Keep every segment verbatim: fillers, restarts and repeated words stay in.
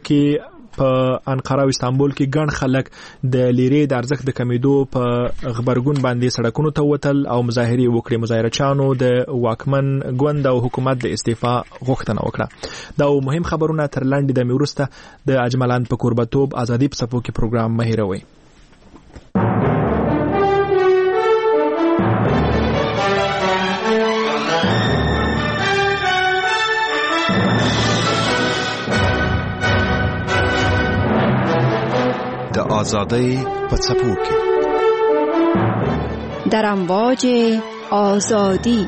کې په انقره او استانبول کې ګڼ خلک د لیرې د ارزښت د کمیدو په خبرګون باندې سړکونو ته وتل او مظاهرې وکړې. مظاهرچیانو د واکمن ګوند او حکومت د استعفا غوښتنه وکړه. دا مهم خبرونه تر لاندې د میورسته د اجملان په کوربتوب ازادي په صفو کې پروګرام مهیروي. آزادی په څپو کې در امواج آزادی.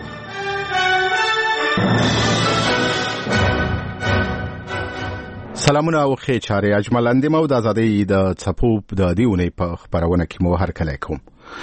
سلامونه او ښې چارې. اجمل اندیم او د آزادی د څپو د دیونې په خبرونه کې مو هرکلی کوم.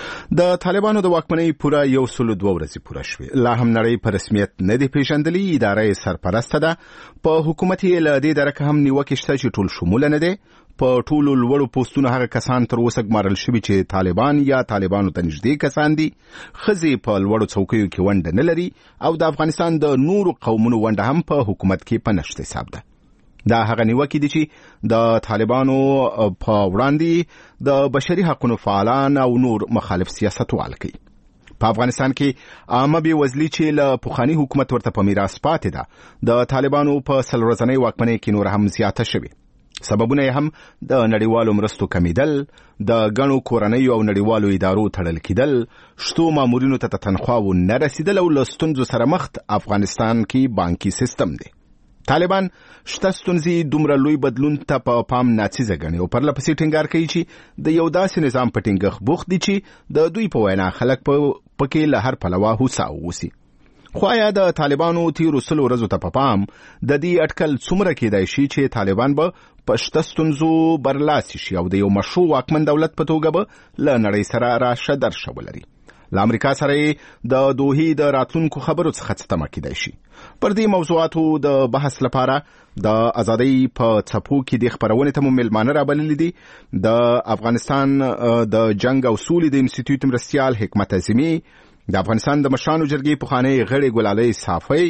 د طالبانو د واکمنۍ پوره یو سل دوه ورځې پوره شوې. لا هم نړۍ په رسمیت نه دی پیژندلې. اداره سرپرسته ده. په حکومت یې له دې درکه هم نیوکې شته چې ټول شموله نه دی. په ټولو لوړو پوسټونو هغه کسان تر اوسه ګمارل شوي چې طالبان یا طالبانو ته نږدې کسان دي. ښځې په لوړو څوکیو کې ونډه نه لري او د افغانستان د نورو قومونو ونډه هم په حکومت کې په نشت حساب ده. دا هغه نیوکې دي چې د طالبانو په وړاندې د بشري حقوقو فعالان او نور مخالف سیاستوال کوي. په افغانستان کې عامه بېوزلي چې له پخواني حکومت ورته په میراث پاتې ده د طالبانو په سل ورځنۍ واکمنۍ کې نور هم زیاته شوې. سببونه یې هم د نړیوالو مرستو کمیدل، د ګڼو کورنیو او نړیوالو ادارو تړل کېدل، شتو مامورینو ته تنخواو نه رسیدل او له ستونزو سره مخ افغانستان کې بانکي سیستم دی. طالبان شته ستونزې دومره لوی بدلون ته په پا پام ناڅیزه ګڼي او پرله پسې ټینګار کوي چې د یو داسې نظام په ټینګښت بوخت دي چې د دوی په وینا خلک په پکې له هر پلوه هوسا اوسي. خو آیا د طالبانو تیرو سلو ورځو ته په پام د دې اټکل څومره کېدای شي چې طالبان به په شته ستونزو برلاسي شي او د یو مشروع واکمن دولت په توګه به له نړۍ سره راشه درشه ولري؟ له امریکا سره د دوحې د راتلونکو خبرو څخه څه تمه کېدای شي؟ پر دې موضوعاتو د بحث لپاره د ازادۍ په څپو کې د خبرونې ته مو میلمانه رابللي دي. د افغانستان د جنگ او سولې د انسټیټیوټ مرستیال حکمت اعظمي، د افغانستان د مشرانو جرګې پخوانی غړی ګلالۍ صافی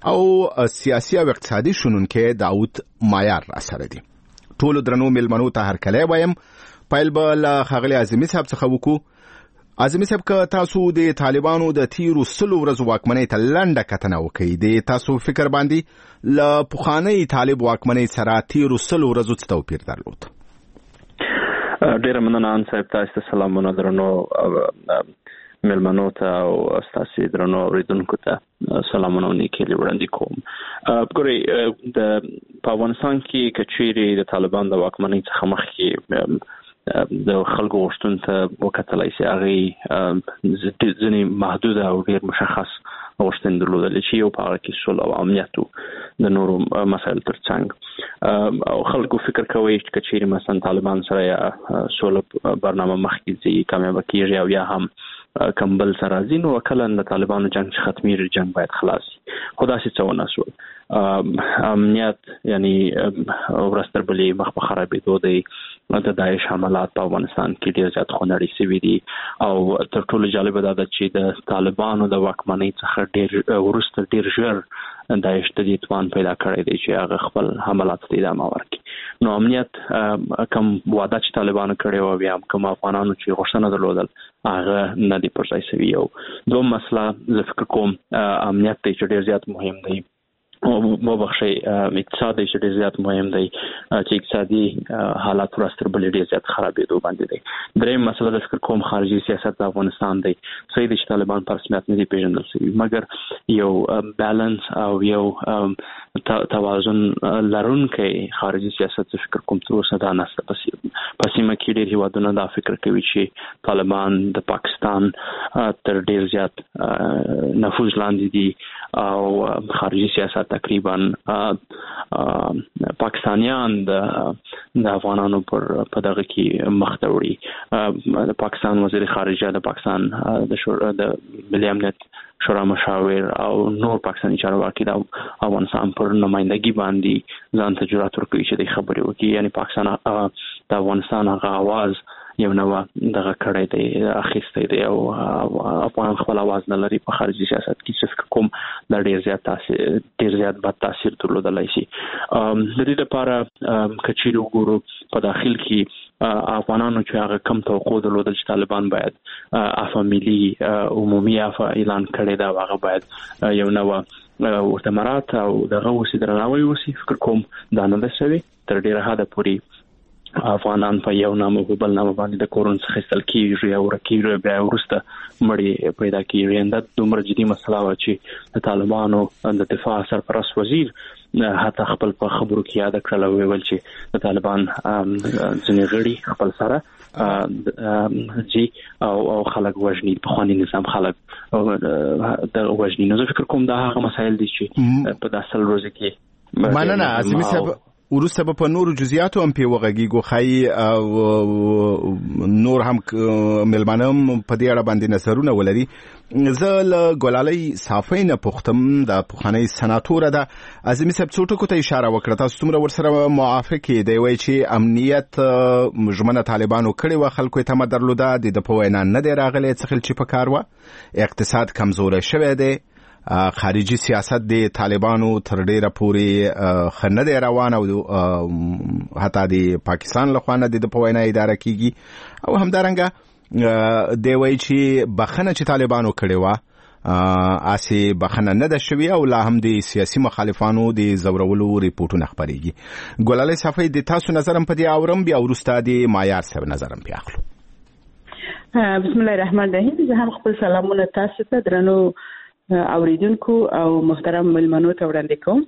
او سیاسي او اقتصادي شنونکی داود مایار را سره دي. ټولو درنو میلمنو ته هرکلی وایم. پیل به له ښاغلي اعظمي صاحب څخه وکړو. اعظمي صاحب، که تاسو د طالبانو د تیرو سلو ورځو واکمنۍ ته لنډه کتنه وکړئ، د تاسو فکر باندې له پخوانۍ طالب واکمنۍ سره تیرو سلو ورځو څه توپیر درلود؟ ډېره مننه ان صاحب. تاسو ته سلامونه درنو میلمنو ته او ستاسو درنو اوریدونکو ته سلامونه او نیکې وړاندې کوم. ګورئ، د په افغانستان کې که چیرې د طالبان د واکمنۍ څخه مخکې د خلکو غوښتنو ته وکتلی سي، هغې ځینې محدوده او ډېر مشخص غوښتنې درلودلې چې یو په هغه کې سوله او امنیت و د نورو مسایلو تر څنګ. او خلکو فکر کوي چې که چیرې مثلا طالبان سره یا سوله برنامه مخکې ځي، کامیابه کېږي او یا هم کمبل سره ځي، نو کله د طالبانو جنگ چې ختمېږي، جنگ باید خلاص شي. خو داسې څه ونه سول. امنیت یعنی ورځ تر بلې مخ په خرابېدو دی. د داعش حملات په افغانستان کې ډېر زیات خونړي سوي دي او تر ټولو جالبه دا ده چې د طالبانو د واکمنۍ څخه ډېر وروسته ډېر ژر داعش ته دې توان پیدا کړی دی چې هغه خپل حملات ته ادامه ورکړي. نو امنیت کوم وعده چې طالبانو کړی و، بیا هم کوم افغانانو چې غوښتنه درلودل، هغه نه دی پر ځای سوي. یو دوم مسله زه فکر کوم امنیت دی چې ډېر زیات مهم دی. وبخښئ، اقتصاد دی چې ډېر زیات مهم دی، چې اقتصادي حالات ورځ تر بلې ډېر زیات خرابېدو باندې دی. درېیم مسله د فکر کوم خارجي سیاست د افغانستان دی. صحیح دی چې طالبان په رسمیت نه دي پیژندل شوي، مګر یو بیلنس او یو توازن لرونکی خارجي سیاست زه فکر کوم تر اوسه دا نشته. په سیمه کې ډېر هېوادونه دا فکر کوي چې طالبان د پاکستان تر ډېر زیات نفوذ لاندې دي او خارجي سیاست تقریبا پاکستانیان د افغانانو پر په دغه کې مخ ته وړي. د پاکستان وزیر خارجه، د پاکستان د ملي امنیت شورا مشاور او نور پاکستاني چارواکي د افغانستان پر نمائندګي باندې ځان ته جرأت ورکوي چې د خبرې وکړي. یعنی پاکستان د افغانستان هغه اواز یو نو دغه کړی دی اخیستی دی او افغان خپل आवाज نه لري په خارجي سیاست کې چې کوم د ډیر زیات تاثیر ډیر زیات بد تاثیر درلودلای شي. د دې لپاره کچې وګورو په داخل کې افغانانو چې هغه کم توقع درلودل چې طالبان باید عفو ملي عمومي عفو اعلان کړي دا هغه باید یو نو ورتمرات او دغه وسې درناوی وسی فکر کوم دا نه ده شوی تر ډیره حد پورې افغانان په یو نامه په بل نامه باندې د کورون څخه خستل کیږي او راکیږي بیا ورسته مړی پیدا کیږي. دا دومره جدي مسله و چې د طالبانو د دفاع سرپرست وزیر حتی خپل په خبرو کې یاد کړل او ویل چې د طالبان ځینې غړي خپل سره جی او او خلک وژني په خواني نظام خلک د وژني. نو زه فکر کوم دا هغه مسایل دي چې په داسل روزه کې مننه عظیمي صاحب. ورسته په نورو جزئیاتو هم په وغږیږو خای او نور هم ملمنم په دې اړه باندې نظرونه ولري. زه له ګلالۍ صافۍ نه پوښتم د پخوانی سناتور ده عظیمي صاحب څو ټکو ته اشاره وکړه تاسو څومره ورسره موافق دی وای چې امنیت ژمنه طالبانو کړي و خلکو ته مدرلوده د په وینا نه دی راغلی څخل چې په کار و اقتصاد کمزوري شوی دی خارجي سیاست د طالبانو تر ډیره پورې خنه دی روان او حتی د پاکستان لخوا نه د په وینا اداره کیږي او همدارنګه دی وای چې بخنه چې طالبانو کړي و اسی بخنه نه ده شوی او لا هم د سیاسي مخالفانو د زورولو ریپورتونه خبريږي. ګلالۍ صافۍ د تاسو نظرم په دې اورم بیا ورسته د معیار صاحب نظرم په اخلو. بسم الله الرحمن الرحیم. زه هم خپل سلامونه تاسو ته درنو اوریدونکو او محترم ملمنو ته وړاندې کوم.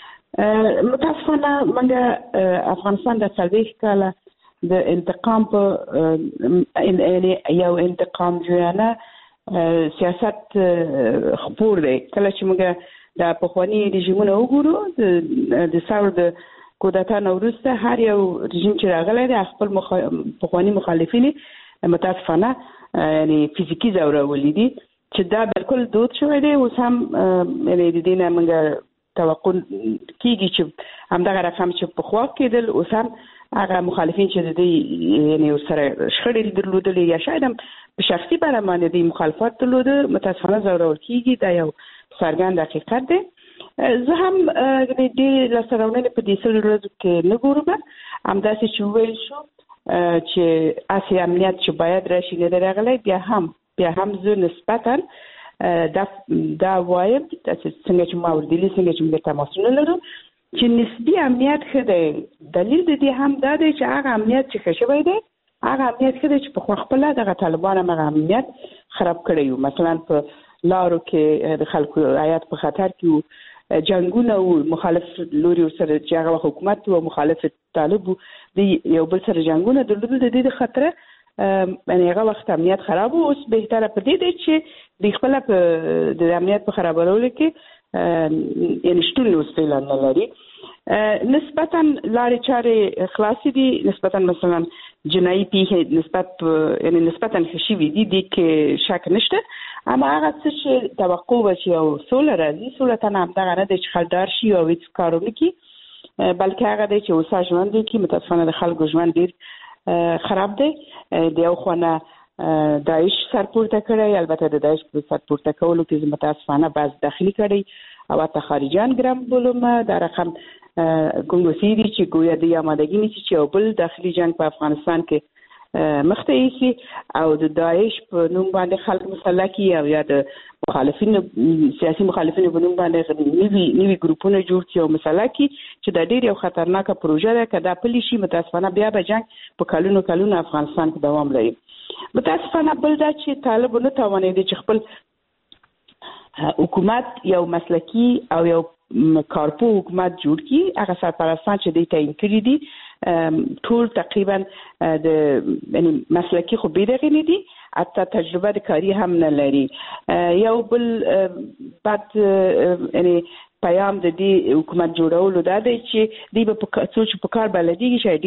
متاسفانه موږ افغانستان د څلوېښت کاله د انتقام په یعنی یو انتقام جوړانه سیاست خپور دی. کله چې موږ د پخوانی رژیمونو وګورو د ثور د کودتا نه وروسته هر یو رژیم چې راغلی دی خپل پخوانی مخالفین متاسفانه یعنی فزیکی ځورولي دي چې دا بالکل دود شوی دی. اوس هم یعنی د دې نه موږ توقع کیږي چې همدغه رقم چې په خوا کېدل اوس هم هغه مخالفین چې د دې یعنی سره شخړې درلودلې یا شاید هم په شخصي باره باندې د مخالفت درلوده متاسفانه ځورول کیږي. دا یو څرګند حقیقت دی. زه هم د دې لاسته په دې سل ورځو کې نه ګورم همداسې چې وویل شو چې اسی امنیت چې باید راشي نه راغلی بیا هم بیا هم زه نسبتا دا دا وایم څنګه چې ما وردلی څنګه چې موږ تماسونه لرو چې نسبی امنیت ښه دی. دلیل د دې هم دا دی چې هغه امنیت چې ښه شوی دی هغه امنیت ښه دی چې په خپله دغه طالبان هم هغه امنیت خراب کړی وو. مثلا په لارو کې د خلکو حیات په خطر کې جنگونه او مخالف لوري سره چې هغه حکومت او مخالف طالب د یو بل سره جنگونه درلودل د دې خطر یعنی هغه وخت امنیت خراب و. اوس بهتره په دې دی چې د خپل په د امنیت په خرابولو کې یعنی شتون اوس فعلا نه لري. نسبتا لارې چارې خلاصې دي نسبتا مثلا جنایي پیښې نسبت یعنی نسبتا خشي دي دي کې شک نشته. اما هغه څه چې توقع و چې او سوله راځي سوله ته هم دغه نه دی چې خلدار شي او هیڅ کار ونه کړي بلکې هغه دی چې اوسه ژوند دی کې متاسفانه د خلکو ژوند ډېر خراب دی. د یو خونه داعش سرپورته کړی البته د داعش په سرپورته کولو کې متاسفانه بعض داخلي کړی او حتی خارجيان ګرام بولم دا رقم ګونګوسی دي چې ګویا د آمادګي نشي چې یو بل داخلي جنگ په افغانستان کې مخته ایسي او د داعش په نوم باندې خلک مسلح کی او یا د مخالفین سیاسي مخالفین په نوم باندې نوي نوي ګروپونه جوړ کړي او مسلح کی چې د ډېر یو خطرناکه پروژه ده کدا پلی شي متاسفانه بیا به جنگ په کلونو کلونو افغانستان کې دوام لري. متاسفانه بل دا چې طالب نه توانېدي چې خپل حکومت یو مسلکی او یو کارپو حکومت جوړ کړي. هغه سرپرستان چې دوی تعیین کړي دي ټول تقریبا د یعنی مسلکی خو به دغه نه دي حتی تجربه د کاری هم نه لري. یو بل بعد یعنی پیام د دې حکومت جوړولو دا دی چې دوی په څو په کار بلدي چې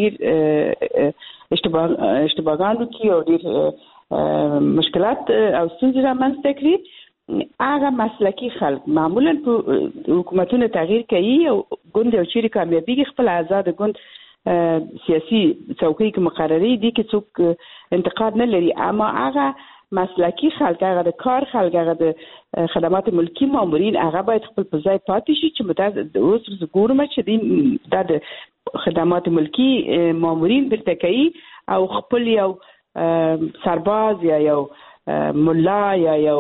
ډېر اشتباه اشتباهګانو کې او ډېر مشکلات او ستونزې رامنځته کړي. هغه مسلکی خلک معمولا په حکومتونو تغییر کوي او ګوند او چیرې کامیابیږي خپل آزاد ګوند سیاسي څوکۍ کې مقرري دي کې څوک انتقاد نه لري، اما هغه مسلکی خلک، هغه د کار خلک، هغه د خدمات ملکی مامورین هغه باید خپل په ځای پاتې شي چې متأسف اوس ګورم چې د د خدمات ملکی مامورین برته کوي او خپل یو سرباز یا یو ملا یا یو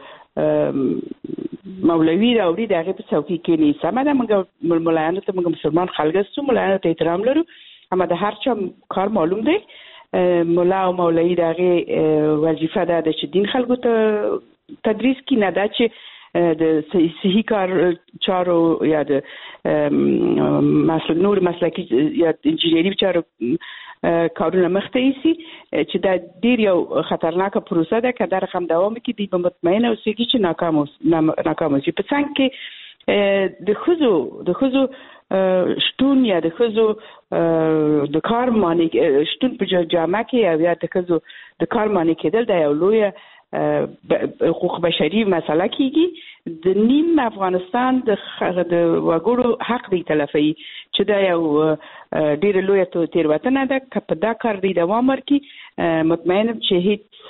مولوی راوړي دغه په څوکۍ کې نه سمه ده. موږ مولایانو ته موږ مسلمان خلک یو، مولایانو ته احترام لرو، اما د هر چا کار معلوم دی. مولا او مولوی دغه وظیفه ده چې دین خلکو ته تدریس کی، نه ده چې د صحیح کار چارو یا د مسلک نور مسلکی یا انجینری چارو کارونه مخته ایسي، چې دا ډیر یو خطرناکه پروسه ده که دا رقم دوام وکړي. دی به مطمئنه اوسېږي چې ناکام ناکام شي. په څنګ کې د ښځو د ښځو شتون یا د ښځو د کار معنی شتون په جامعه کې او یا د ښځو د کار معنی کېدل د یو لوی حقوق بشري مسله کېږي. د نیم افغانستان د وګړو حق دی تلفي چې دا یو ډېر لوی تېروتنه ده. که په دا کار دی دوام ورکړي، مطمئنم چې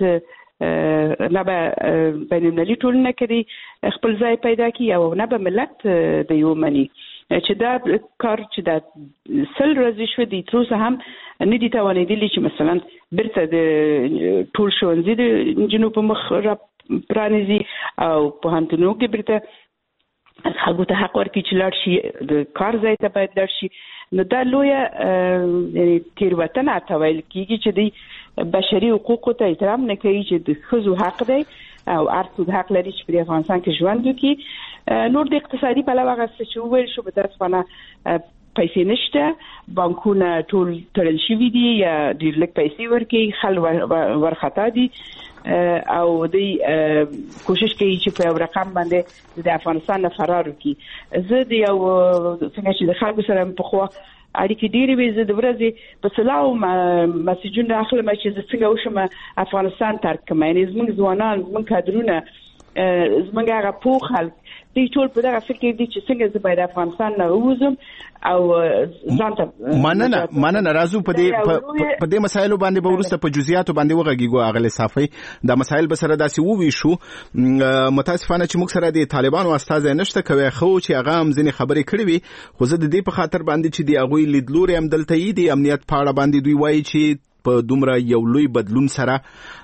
هیڅ نه به بین المللي ټولنه کې خپل ځای پیدا کړي او نه به ملت د یو مني چې دا کار چې دا سل ورځې شوه دي تر اوسه هم نه دي توانېدلي چې مثلا بیرته د ټول ښوونځي د نجونو په مخ را پرانیزي او پوهنتونونو کې بیرته خلکو ته حق ورکړي چې لاړ شي د کار ځای ته باید لاړ شي. نو دا لویه تېروتنه ته ویل کېږي چې دوی بشري حقوقو ته احترام نه کوي، چې د ښځو حق دی او هر څوک حق لري چې په افغانستان کې ژوند وکړي. نور د اقتصادي پلوه هغه څه چې وویل شو متاسفانه پیسې نشته، بانکونه ټول تړل شوي دي یا ډېر لږ پیسې ورکوي، خل ورخطا دي او دوی کوشش کوي چې په یو رقم باندې د افغانستان نه فرار وکړي. زه د یو څنګه چې د خلکو سره پخوا اړیکې ډېرې وې، زه د ورځې په سلاو مسیجونه اخلم چې زه څنګه وشم افغانستان ترک کړم. یعنې زموږ ځوانان، زموږ کادرونه، زموږ هغه پوه خلک دوی ټول په دغه فکر دي چې څنګه زه باید افغانستان نه ووځم او ځان ته مننه مننه راځو په دې په دې مسایلو باندې به وروسته په جزئیاتو باندې وغږیږو. اغلی صافی دا مسایل به سره داسې وویشو. متاسفانه چې موږ سره د طالبانو استازی نشته، کوي خو چې هغه هم ځینې خبرې کړې وي، خو زه د دې په خاطر باندې چې د هغوی لیدلوري هم دلته یي د امنیت په اړه باندې دوی وایي چې په دومره یو لوی بدلون سره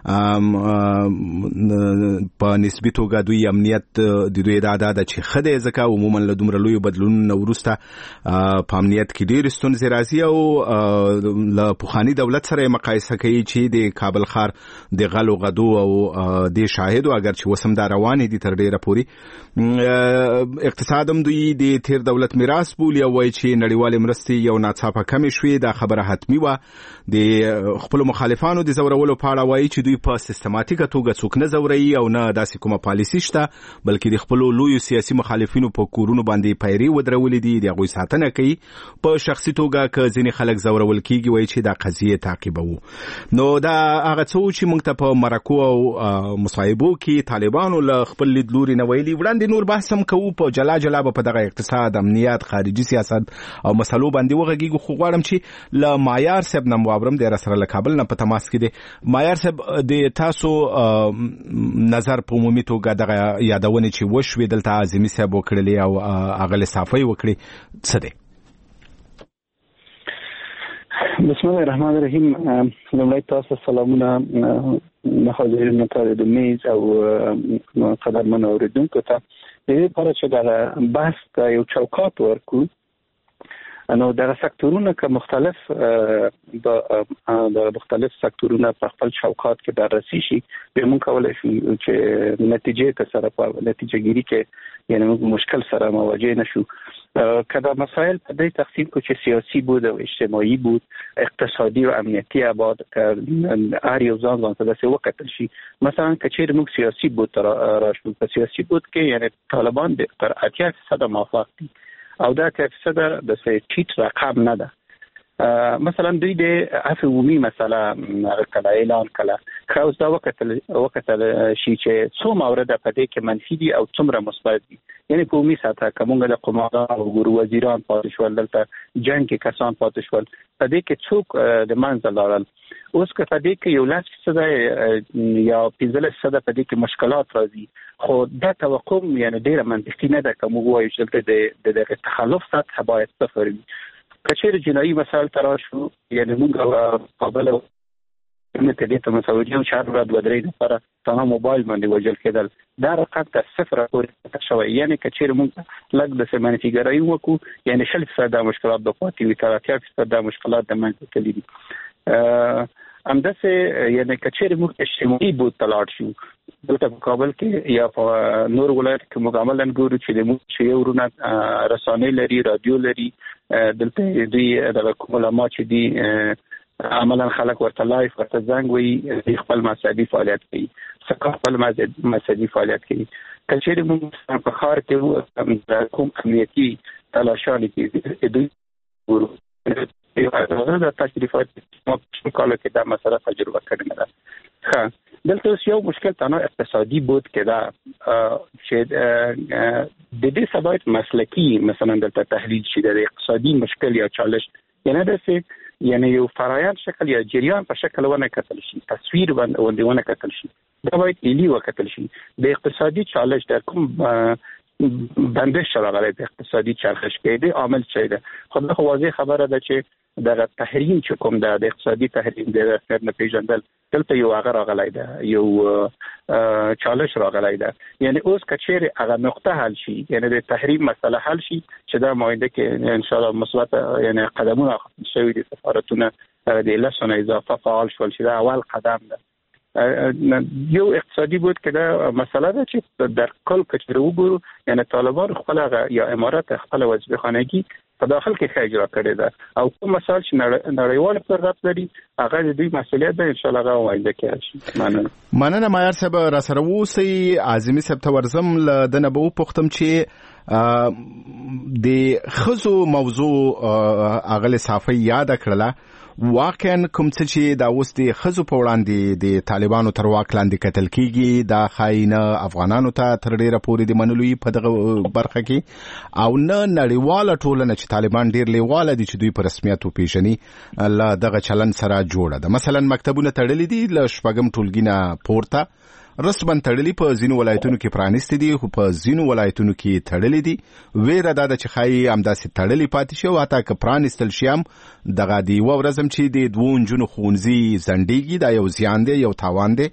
په نسبي توګه دوی امنیت د دوی دا ده چې ښه دی، ځکه عموما له دومره لویو بدلونونو وروسته په امنیت کې ډېرې ستونزې راځي او له پخواني دولت سره یې مقایسه کوي چې د کابل ښار د غلو غدو او د شاهدو اگر چې اوس هم دا روانې دي تر ډېره پورې. اقتصاد هم دوی د تیر دولت میراث بولي او وایي چې نړیوالې مرستې یو ناڅاپه کمې شوې. دا خبره حتمي وه. د خپل مخالفانو د زورولو په اړه وایي چې دوی په سیستماتیکه توګه څوک نه زوروي او نه داسې کومه پالیسي شته، بلکې د خپلو لویو سیاسي مخالفینو په کورونو باندې پیرې ودرولې دي، د هغوی ساتنه کوي. په شخصي توګه که ځینې خلک زورول کېږي وایي چې دا قضیې تعقیبوو. نو دا هغه څه و چې موږ ته په مرکو او مصاحبو کې طالبانو له خپل لیدلوري نه ویلي. وړاندې نور بحث هم کوو، په جلا جلا به په دغه اقتصاد، امنیت، خارجي سیاست او مسلو باندې وغږیږو. خو غواړم چې له معیار صاحب نه واورم، دی راسره له کابل نه په تماس کې دی. معیار صاحب، د تاسو نظر په عمومي توګه دغه یادونې چې وشوې دلته اعظمي صاحب وکړلې او اغلی صافی وکړې څه دی؟ بسم الله الرحمن الرحیم. لومړی تاسو سلامونه حاضرینو ته د میز او قدرمن اوریدونکو ته. د دې لپاره چې دا بحث ته یو چوکاټ ورکړو، نو دغه سکتورونه که مختلف د مختلف سکتورونه په خپل چوکاټ کې بررسي شي، به موږ کولی شو چې نتیجې ته سره په نتیجه ګیري کې یعنې موږ مشکل سره مواجه نشو. که دا مسائل په دې تقسیم کو چې سیاسي بود او اجتماعي بود، اقتصادي او امنیتي ابعاد، که هر یو ځان ځان ته داسې وکتل شي. مثلا که چیرې موږ سیاسي بود ته راشو، په سیاسي بود کې یعنې طالبان پر اتیا فیصده موافق دي او دا اتیا فیصده د ټیټ رقم نه ده. مثلا دوی د عفو عمومي مسله کله اعلان کله خو دا وخت وخت شي چې څو مورد په دې کې منفي دي او څومره مثبت دي. یعنی په عمومي سطح کومه د قوماندان او ګورو وزیران پاتې شول، دلته جنگ کې کسان پاتې شول، په دې کې څوک د منځ لاړل. اوس که په دې کې یو لاس څه یا پنځلس صده په دې کې مشکلات راځي، خو دا توقع یعنی ډیره منطقي نه ده کوم وایي چې د د تخلف سطح باید صفر وي. کچېر جنایي مسائل تراشو یعنی موږ قابل مته دې ته مساوي او چار ورځې ودرې لپاره څنګه موبایل باندې وجل کېدل دا رقم تر صفر پورې شوی. یعنی کچېر موږ لږ د سیمانتي ګرایي وکړو یعنی شل فیصد مشکلات د پاتې وي، تر اتیا فیصد مشکلات د منځ کې دي. همداسې یعنی کچېر موږ اجتماعي بود تلاړ شو دلته په کابل کې یا په نور ولایت کې موږ عملاً ګورو چې د موږ چې ورونه رسانې لري، رادیو لري، دلته دوی د علماء چې دي عملاً خلک ورته لایف ورته زنګ وي، خپل مذهبي فعالیت کوي، ثقافت خپل مذهبي فعالیت کوي. کچېر موږ په ښار کې کوم امنیتي تلاشانې کې دوی ګورو دا تشریفات په کال کې دا مسله تجربه کړې ده. ښه دلته اوس یو مشکل تنها اقتصادي بود کې دا چې د دې سبب مسلکی مثلا دلته تحلیل شي د اقتصادي مشکل یا چالش یعنی داسې یعنی یو فرایند شکل یا جریان په شکل ونه کتل شي، تصویر باندې ونه کتل شي، دا باید ایلی وکتل شي. د اقتصادي چالش در کوم بندش راغلی د اقتصادي چرخش کې دی عامل څه ده. خو دا واضح خبره ده چې دغه تحریم چې کوم ده د اقتصادي تحریم د خیر نه پیژندل دلته یو هغه راغلی ده، یو چالش راغلی ده. یعنی اوس کچېر هغه نقطه حل شي یعنی د تحریم مسله حل شي چې دا مایده کې ان شاء الله مثبت یعنی قدمونه شوي دي، سفارتونه د لسونه اضافه فعال شول چې دا اول قدم ده. یو اقتصادي بود که دا مسئله ده چې در کل کچر وګورو یعنی طالبان خپل یا امارات خپل وظیفه خانگی په داخل کې ښه اجرا کړې ده او کوم مسائل چې نړیوال پر ربط لري هغه د دوی مسؤلیت ده ان شاء الله هغه وایده کې شي. مننه مننه مایار صاحب را سره اوسئ. اعظمي صاحب ته ورځم له دنه به وپوښتم چې د ښځو موضوع اغله صافي یاد کړله واقعا کوم څه چې دا اوس د ښځو په وړاندې د طالبانو تر واک لاندې کتل کیږي دا خاینه افغانانو ته تر ډیره پورې د منلوي په دغه برخه کې او نه نړیواله ټولنه چې طالبان ډیر لیواله دي چې دوی په رسمیت وپیژني الله دغه چلن سره جوړه ده. مثلا مکتبونه تړلي دي له شپږم ټولګي پورته رسمن تړلي په ځینو ولایتونو کې پرانیستي دي خو په ځینو ولایتونو کې تړلي دي. ویره دا ده چې خایي همداسې تړلي پاتې شي او حتی که پرانیستل شي هم دغه د یوه ورځ هم چې د دوو نجونو ښوونځي ځنډېږي دا یو زیان دی، یو تاوان دی.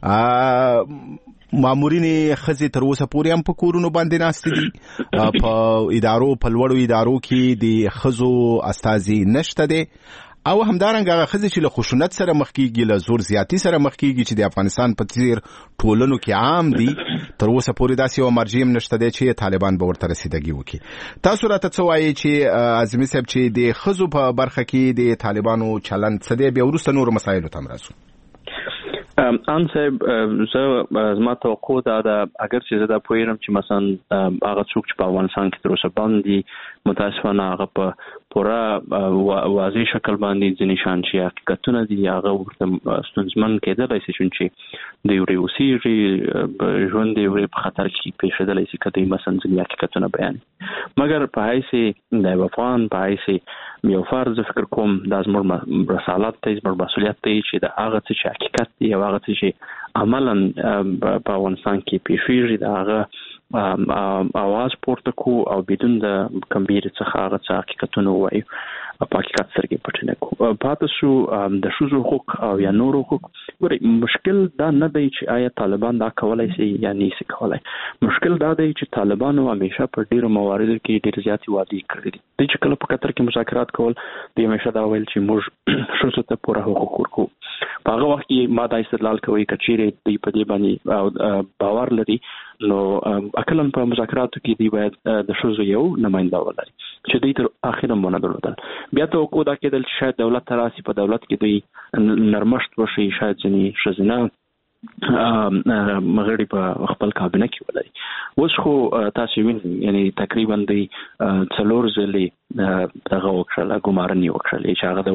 مامورینې ښځې تر اوسه پورې هم په کورونو باندې ناستې دي، په ادارو په لوړو ادارو کې د ښځو استازي نشته دی او همدارنګه هغه ښځې چې له خشونت سره مخ کېږي، له زور زیاتي سره مخ کېږي چې د افغانستان په څیر ټولنو کې عام دي، تر اوسه پورې داسې یوه مرجع هم نشته دی چې طالبان به ورته رسیدګي وکړي. تاسو راته څه وایئ چې اعظمي صاحب چې د ښځو په برخه کې د طالبانو چلند څه دی؟ بیا وروسته نورو مسایلو ته هم راځو. ان صاحب زه زما توقع دا ده اگر چې زه دا پوهیږم چې مثلا هغه څوک چې په افغانستان کې تر اوسه باندې متاسفانه هغه په پوره واضح شکل باندې ځینې شان چې حقیقتونه دي هغه ورته ستونزمن کېدلی شي چې د یورې اوسېږي ژوند د یورې په خطر کې پېښېدلی شي که دوی مثلا ځینې حقیقتونه بیانوي. مګر په حیث د افغان په حیث یو فرد زه فکر کوم دا زموږ رسالت دی، زموږ مسؤلیت دی چې د هغه څه چې حقیقت دی او هغه څه چې عملا په افغانستان کې پېښېږي د هغه اواز پورته کو او بدون د کمبیرې څخه هغه څه حقیقتونه ووایو په حقیقت سترګې پټې نه کړو. پاتې شو د ښځو حقوق او یا نورو حقوق. ګورئ مشکل دا نه دی چې آیا طالبان دا کولی شي یا نه شي کولی، مشکل دا دی چې طالبانو همیشه په ډېرو مواردو کې ډېر زیاتې وعدې کړې دي. دوی چې کله په قطر کې مذاکرات کول دوی همیشه دا ویل چې موږ ښځو ته پوره حقوق ورکوو. په هغه وخت کې ما دا استدلال کوي که چیرې دوی په دې باندې باور لري نو اکلن په مذاکراتو کې دی باید د ښځو یو نماینده ولري چې دوی تر اخره مونږ درلودل. بیا توقع دا کېدل چې شاید دولت ته راسي، په دولت کې دوی نرمښت وشي، شاید ځینې ښځینه مغړي په خپل کابینه کې ولري. اوس خو تاسو وینئ یعنی تقریبا د څلور ځلې دغه وکړه ګمارنې وکړلې چې هغه د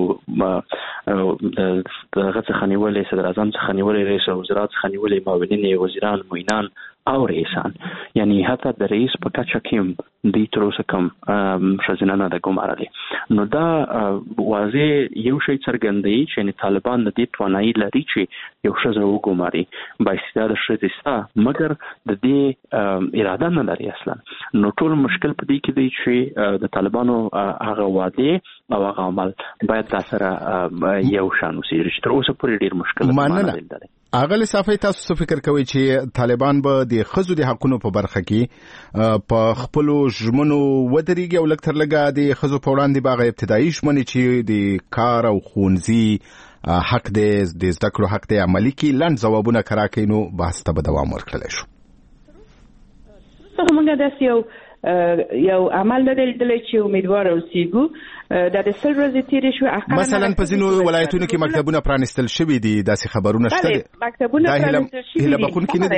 دغه څخه نیولې صدر اعظم څخه نیولې رئیس وزرا څخه نیولې معاونین وزیران معینان او رئیسان، یعنی حتی د رئیس په کچه کې د تر اوسه کوم شزنه نه د ګمارلې. نو دا واضح یو شی څرګندوي چې یعنی طالبان د دې توانایي لري چې یو ښځه وګماري، بااستعداده ښځه ستا مګر د دې اراده نه لري اصلا. نو ټول مشکل په دې کې دی چې د طالبانو هغه وعده او هغه عمل باید دا سره یو شان وي چې تر اوسه پورې ډیر مشکل دی. اغلی صافی تاسو څه فکر کوئ چې طالبان به د ښځو د حقونو په برخه کې په خپلو ژمنو ودرېږي او لږ تر لږه د ښځو په وړاندې به هغه ابتدایي ژمنې چې د کار او ښوونځي حق دی د زده کړو حق دی عملي کړي، لنډ ځوابونه که راکړي نو بحث ته به دوام ورکړلی شو. موږ داسې یو یو عمل نه دی لیدلی چې امیدواره اوسېږو. دا د سل ورځې تېرې شوې مثلا په ځینو ولایتونو کې مکتبونه پرانیستل شوي دي، داسې خبرونه شته دي؟ مکتبونه پرانیستل شوي دي، هیله بخونکي نه دي؟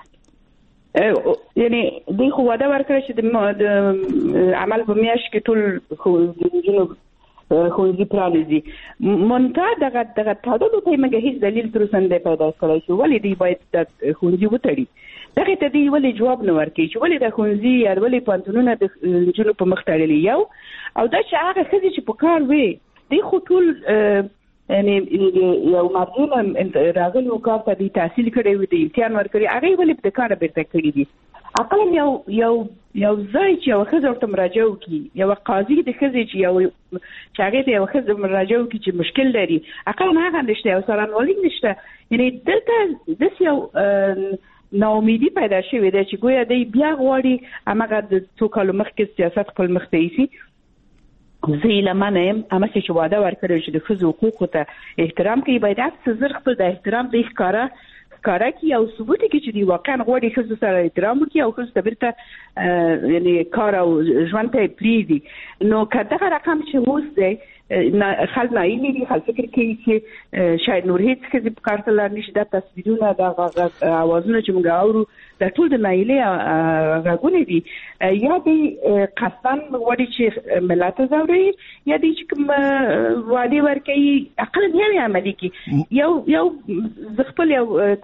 یعنی دوی خو وعده ورکړه چې د عمل په میاشت کې ټول نجونو ښوونځي پرانیزي. منتها دغه دغه تعداد ته موږ هیڅ دلیل تر اوسه نه پیدا کړی چې ولې دوی باید د ښوونځي وتړي. دغه ته دی ولې جواب نه ورکړي چې ولې د ښوونځي یا ولې پوهنتونونه د نجونو په مخ تړلي یو، او دا چې هغه ښځې چې په کار وي دوی خو ټول یعنی یو مارجین راغلي و کار ته دی تحصیل کړی وي، د امتحان ورکړي، هغې ولې د کاره بیرته کړي دي. اقلا یو یو یو ځای چې یو ښځه ورته مراجعه وکړي، یو قاضي د ښځې چې یو چې هغې ته یو ښځه مراجعه وکړي چې مشکل لري، اقلا هغه نشته، یو څارنوالي نشته. یعنی دلته داسې یو ناامیدي پیدا شوې ده چې ګویا دی بیا غواړي هماغه د څو کالو مخکې سیاست خپل مخ ته ایسي. زه یې لمنه یم هماسې چې وعده ورکړی چې د ښځو حقوقو ته احترام کوي، باید هر څه زر خپل د احترام دی ښکاره ښکاره کړي او ثبوت کړي چې دوی واقعا غواړي ښځو سره احترام وکړي او ښځو ته بیرته یعنې کار او ژوند ته یې پرېږدي. نو که دغه رقم چې اوس دی خلک ناهیلي دي، خلک فکر کوي چې شاید نور هېڅ ښځې په کار ته لاړ نه شي. دا تصویرونه دغه اوازونه چې موږ اورو دا ټول د ناهیلۍ غږونه دي. یا دوی قصداً غواړي چې ملت ځوروي، یا دوی چې کوم وعدې ورکوي اقلا یو یې عملي کړي. یو یو زه خپل یو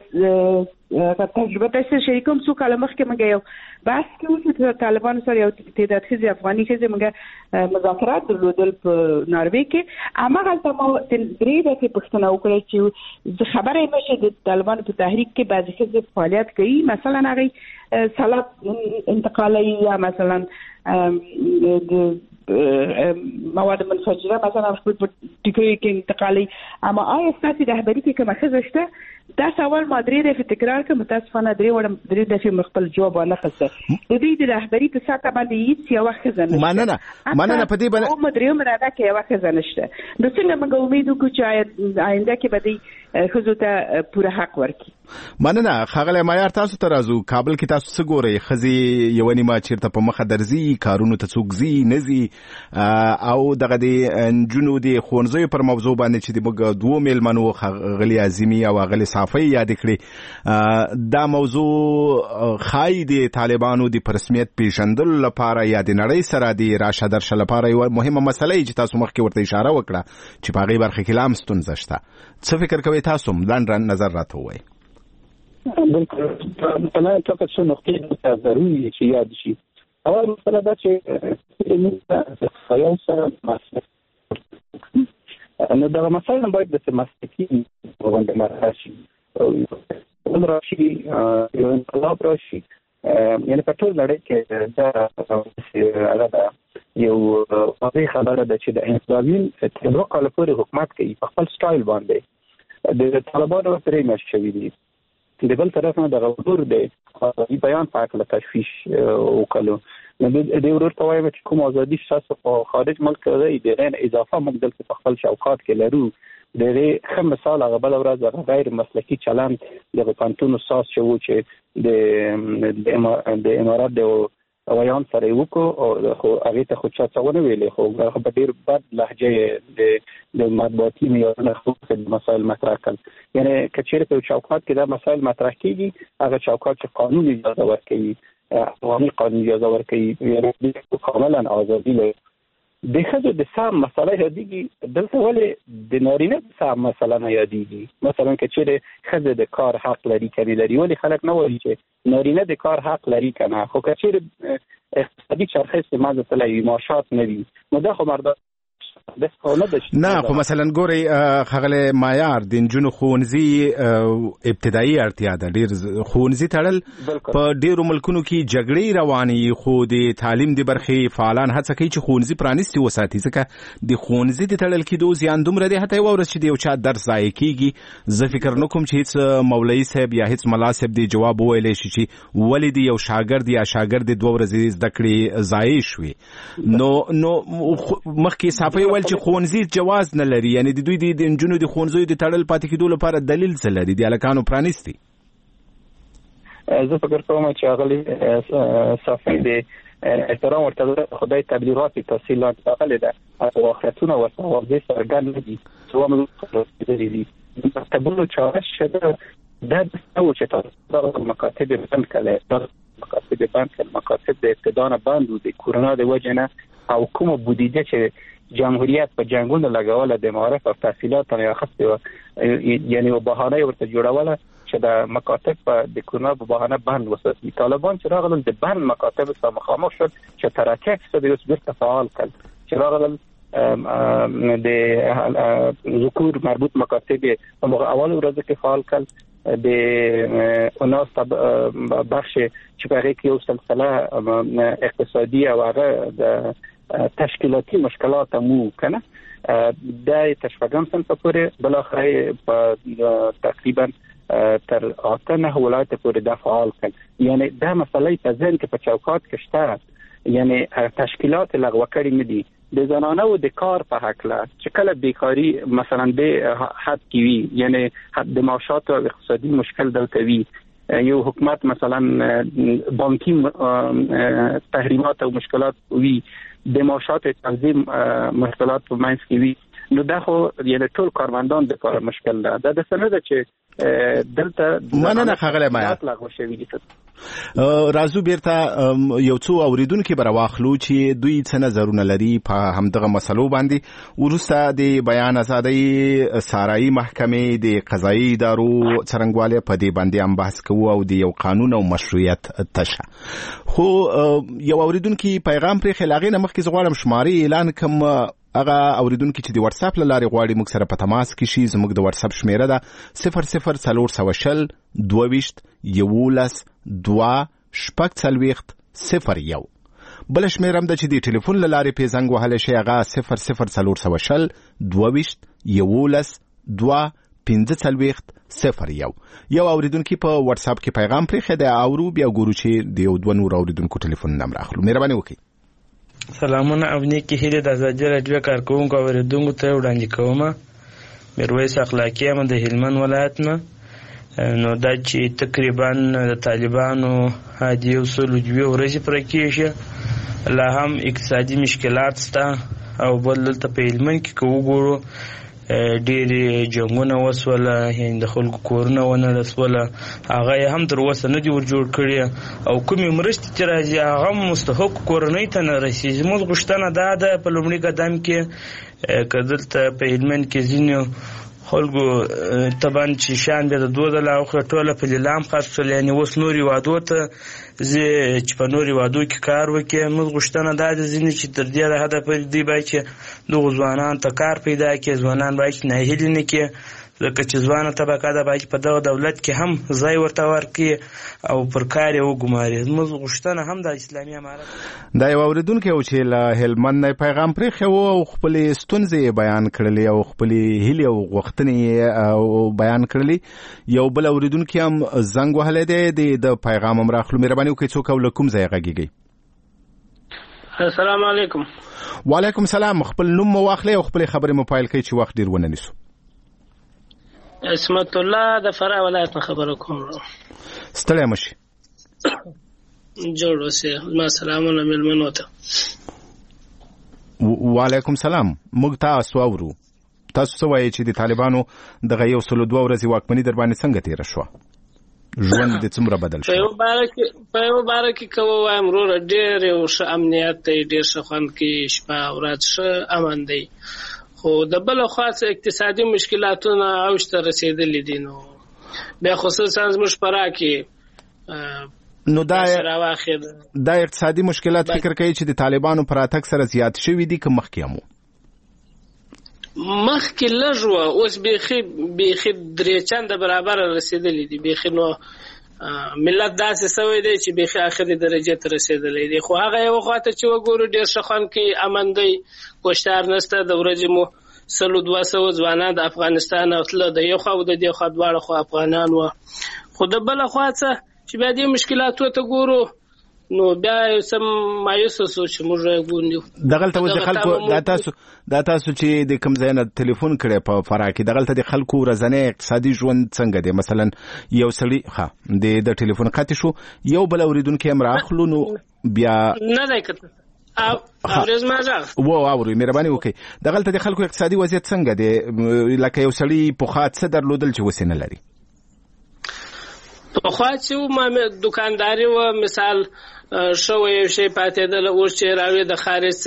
تجربه تاسو شریکوم. څو کاله مخکې موږ یو بحث کوو چې طالبانو سره یو تعداد ښځې افغاني ښځې موږ مذاکرات درلودل په ناروې کې. هماغلته ما درې دقیقې پوښتنه وکړه چې زه خبره یم چې د طالبانو په تحریک کې بعضې ښځې فعالیت کوي، مثلا هغې سلاد انتقالوي یا مثلا د مواد منفجره مثلا خپل په ټیکري کې انتقالي، اما آیا ستاسې رهبري کې کومه ښځه شته؟ دا سوال ما درې دفعې تکرار کړ، متاسفانه درې وړم درې دفعې مې خپل جواب ونه اخیسته. د دوی د رهبري په سطحه باندې هېڅ یوه ښځه نشته. مننه مننه په دې باندې اووه درېیمه راده کې یوه ښځه نشته. نو څنګه موږ امید وکړو چې آینده کې به دوی ښځو ته پوره حق ورکړي؟ مننه. ښاغلی معیار تاسو ته راځو. کابل کې تاسو څه ګورئ؟ ښځې یوه نیمه چېرته په مخه درځي، کارونو ته څوک ځي نه ځي، او دغه د نجونو د ښوونځیو پر موضوع باندې چې موږ دوو میلمنو ښاغلي عظیمي او ښاغلي صافی یاد کړي، دا موضوع ښایي د طالبانو د په رسمیت پیژندلو لپاره یا د نړۍ سره د راشه درشه لپاره یوه مهمه مسله چې تاسو مخکې ورته اشاره وکړه چې په هغې برخه کې لا هم ستونزه شته. څه فکر کوئ تاسو؟ لنډ نظر راته ووایئ. بالکل فلا فقط څو نقطې ته ضروري چې یاد شي. اول مسله دا چې خیال سره مسلک نو دغه مسایل باید د مسلکي غونډې مرحله شي، راشي یو انقلاب راشي. یعنې په ټول نړۍ کې دا هغه ده یو واضح خبره ده چې د انقلابیون تر دوه کاله پورې حکومت کوي په خپل سټایل باندې. د طالبانو درې میاشتې شوي دي. د بل طرف نه دغه ورور دی ازادي بیان په هکله تشویش وکړلو. نو دې ورور ته وایم چې کوم ازادي ستاسو په خارج ملک کې دی، د هغې نه اضافه موږ دلته په خپل شوکات کې لرو. د هغې ښه مثال هغه بله ورځ هغه غیر مسلکي چلند دغه پوهنتون استاد چې و چې د امارات د ویان سره وکړو او خو هغه ته خو چا څونه ویلې خو هغه په ډیر بد لهجه د د مطبوعاتي معیارونو خلاف مسایل مطرح کړل یعنی کچېره په چوکاټ کې دا مسایل مطرح کیږي هغه چوکاټ چې قانون اجازه ورکوي قانوني قانون اجازه ورکوي یعنی کاملا آزادي لري د خځو د سم مسله یادېږي دلته ولې د نارینه د سم مسله نه یادېږي مثلا کچېره خځه د کار حق لري کني لري ولې خلک نه وایي چې نارینه د کار حق لري کنه خو کچېره اقتصادي چرخه استعمال تلای معاشات نه دي نو دا خو مردا نه خو مثلا ګوري خغله معیار د جنونو خونځي ابتدایي اړتیا ده ډیر خونځي تړل په ډیرو ملکونو کې جګړې رواني خو د تعلیم د برخې فعالان هڅه کوي چې خونځي پرانیستي وساتي ځکه د خونځي د تړل کې دوه زیان دومره دي حتی ورځ چې د یو چا درس ضایع کیږي زه فکر نکوم چې هیڅ مولوی صاحب یا هیڅ ملا صاحب دی جواب ویلی شي چې ولې دی یو شاګرد یا شاګرد دوه ورځې زده کړې ضایع شوي نو نو مخکې صافي ول چې خونځي جواز نه لري یعنی د دوی د انجونو د خونځو د تړل پاتې کېدو لپاره دلیل څه لري د الکانو پرانیستي زه فکر کوم چې هغه صافي د احترام ورته خدای تبلیغات تفصیلات هغه ده او اخرتونه ورته ورته سرګن دي څو موږ دي دي تبلو چارش شده د څو چې تاسو مکاتب بند کړل مکاتب بند کړل مکاتب د ابتدان بند د کورونا د وجنه او کوم بودیجه چې جمهوریت په جنگونو لګاوله د معارف او تحصیلات نه اخیسته یعنی په بهانه ورته جوړوله چې د مکاتب په د کورونا په بهانه بند وساتي طالبان چې راغلل د بند مکاتب سره مخامخ شول چې ترکیه څه د اوس بیرته فعال کړ چې راغلل د ذکور مربوط مکاتب په اول ورځ کې فعال کړ د اوناس بخش چې په هغه کې یو سلسله اقتصادي او هغه د تشکیلاتی مشکلات مو کنه د تشفاګم سم پورې بل اخر په تقریبا تر اته نه ولایت پورې د فعال کړ یعنی دا مسلې په ځین کې په چوکاټ کې شته یعنی تشکیلات لغوه کړي نه دي د زنانه او د کار په حق لا چې کله بیکاری مثلا به حد کې وي یعنی حد د معاشات او اقتصادي مشکل دلته وي یو حکومت مثلا بانکی تحریمات او مشکلات وي د معاشات تنظیم مشکلات په منځ کې وي نو دا خو یعنی ټول کارمندان د کار مشکل ده دا د سند چې دلته مننه خغله ما لغوه شوی دي رازو بیرته یو څو اوریدونکو بر واخلو چې دوی څه نظرونه لري په همدغه مسلو باندې ورسته د بیان ازادي سارایي محکمې د قضایي ادارو څرنګواله په دې باندې هم بحث کوو او د یو قانون او مشروعیت تشه خو یو اوریدونکو پیغام پر خلاغینه مخکې زغوالم شماري اعلان کوم هغه اوریدونکو چې د واتس اپ لارې غواړي موږ سره په تماس کې شي زموږ د واتس اپ شمیره ده صفر صفر څلور سوه شل دوه ویشت یولس دوه شپږ څلوېښت صفر یو بل شمیره هم ده چې د ټلیفون له لارې پې زنګ وهلی شي هغه صفر صفر څلور سوه شل دوه ویشت یولس دوه پنځه څلوېښت صفر یو یو اوریدونکو په واتس اپ کې پیغام پرېښی دی اورو بیا ګورو چې د یو دوه نور اوریدونکو ټلیفون نمبر اخلو مهرباني وکړئ سلامونه او نیکی هیله د ازادي راډیو کارکونکو او اوریدونکو ته وړاندې کوم میرویس اخلاقی یم د هلمند ولایت نه نو دا چې تقریبا د طالبانو هادي یو سل دوه ورځې پر کېږي لا هم اقتصادي مشکلات شته او بل دلته په هلمند کې که وګورو ډېرې جنګونه وسوله یعنې د خلکو کورونه ونړسوله هغه هم تر اوسه نه دي ور جوړ کړي او کومې مرستې چې راځي هغه هم مستحقو کورنۍ ته نه رسېږي زموږ غوښتنه دا ده په لومړي قدم کې که دلته په هلمند کې ځینو خلکو طبعا چې شیان بیا د دوه ځله اوخره ټوله په لیلام خرڅ شول یعنې اوس نورې وادو ته ځي چې په نورې وادو کې کار وکړي موږ غوښتنه دا ده ځینې چې تر دې حده پورې دوی باید چې دغو ځوانانو ته کار پیدا کړي ځوانان باید چې ناهیلي نه کړي ځکه چې ځوانه طبقه ده باید په دغه دولت کې هم ځای ورته ورکړي او پر کار یې وګماري زموږ غوښتنه هم د اسلامي امارت دا یو اوریدونکی و چې له هلمند نه پیغام پرېښی و او خپلې ستونزې بیان کړلې او خپلې هیلې او غوښتنې بیان کړلې یو بل اوریدونکی هم زنګ وهلی دی د پیغام هم راخلو مهرباني وکړئ څوک او له کوم ځایه غږیږئ السلام علیکم وعلیکم سلام خپل نوم مو واخلئ او خپلې خبرې مو پیل کړئ چې وخت ډېر ونه نیسو اسمت الله د فراه ولایت نه خبره کوم ستړی مشي جوړ اوسه. ما سلامونه ملمنو ته. وعلیکم سلام. موږ تاسو اورو. تاسو څه وایي چې د طالبانو دغه یو سل دوه ورځې واکمني در باندې څنګه تیر شو؟ ژوند د څومره بدل شو؟ په یو باره کې په یو باره کې کوم وایم ورور ډېر یو ښه امنیت دی، ډېر ښه خوند کې شپه او ورځ ښه امن دی، خو د بل خوا اقتصادي مشکلاتونه اوج ته رسیدلي دي. نو بیا خصوصا زموږ پرا کې نو دا دا اقتصادي مشکلات فکر کوي چې د طالبانو پر اتک سره زیات شوي دي که مخکې هم مخکې لږ وه، اوس بیخي بیخي درې چنده برابر رسېدلي دي. بیخي نو ملت داسې سوی دی چې بیخي آخري درجې ته رسېدلی دی. خو هغه یوه خواته چې وګورو ډېر ښه خوند کوي، امن دی، کوشتار نشته. د ورځې مو سلو دوه سوه ځوانان د افغانستان او تله د یو خوا او د دې خوا دواړه خوا افغانان وه. خو د بله خوا څه چې بیا دې مشکلاتو ته ګورو نو بیا سم مایوس شو چې موږ ګونیو. دغلته د خلکو دا تاسو دا تاسو چې د کوم ځای نه ټلیفون کړی په فراه کې، دغلته د خلکو ورځنی اقتصادي ژوند څنګه دی؟ مثلا یو سړی ښه د د ټلیفون قطع شو، یو بل اورېدونکی هم راخلو، نو بیا نه دی کته اورز ما ځه و اوري مهرباني وکړئ. دغلته د خلکو اقتصادي وضعیت څنګه دی؟ لکه یو سړی په خاط څه درلودل چې وسې نه لري؟ په خوا چې ما دکانداري و مثال شو یو شی پاتېدل، اوس چې راوي د خارج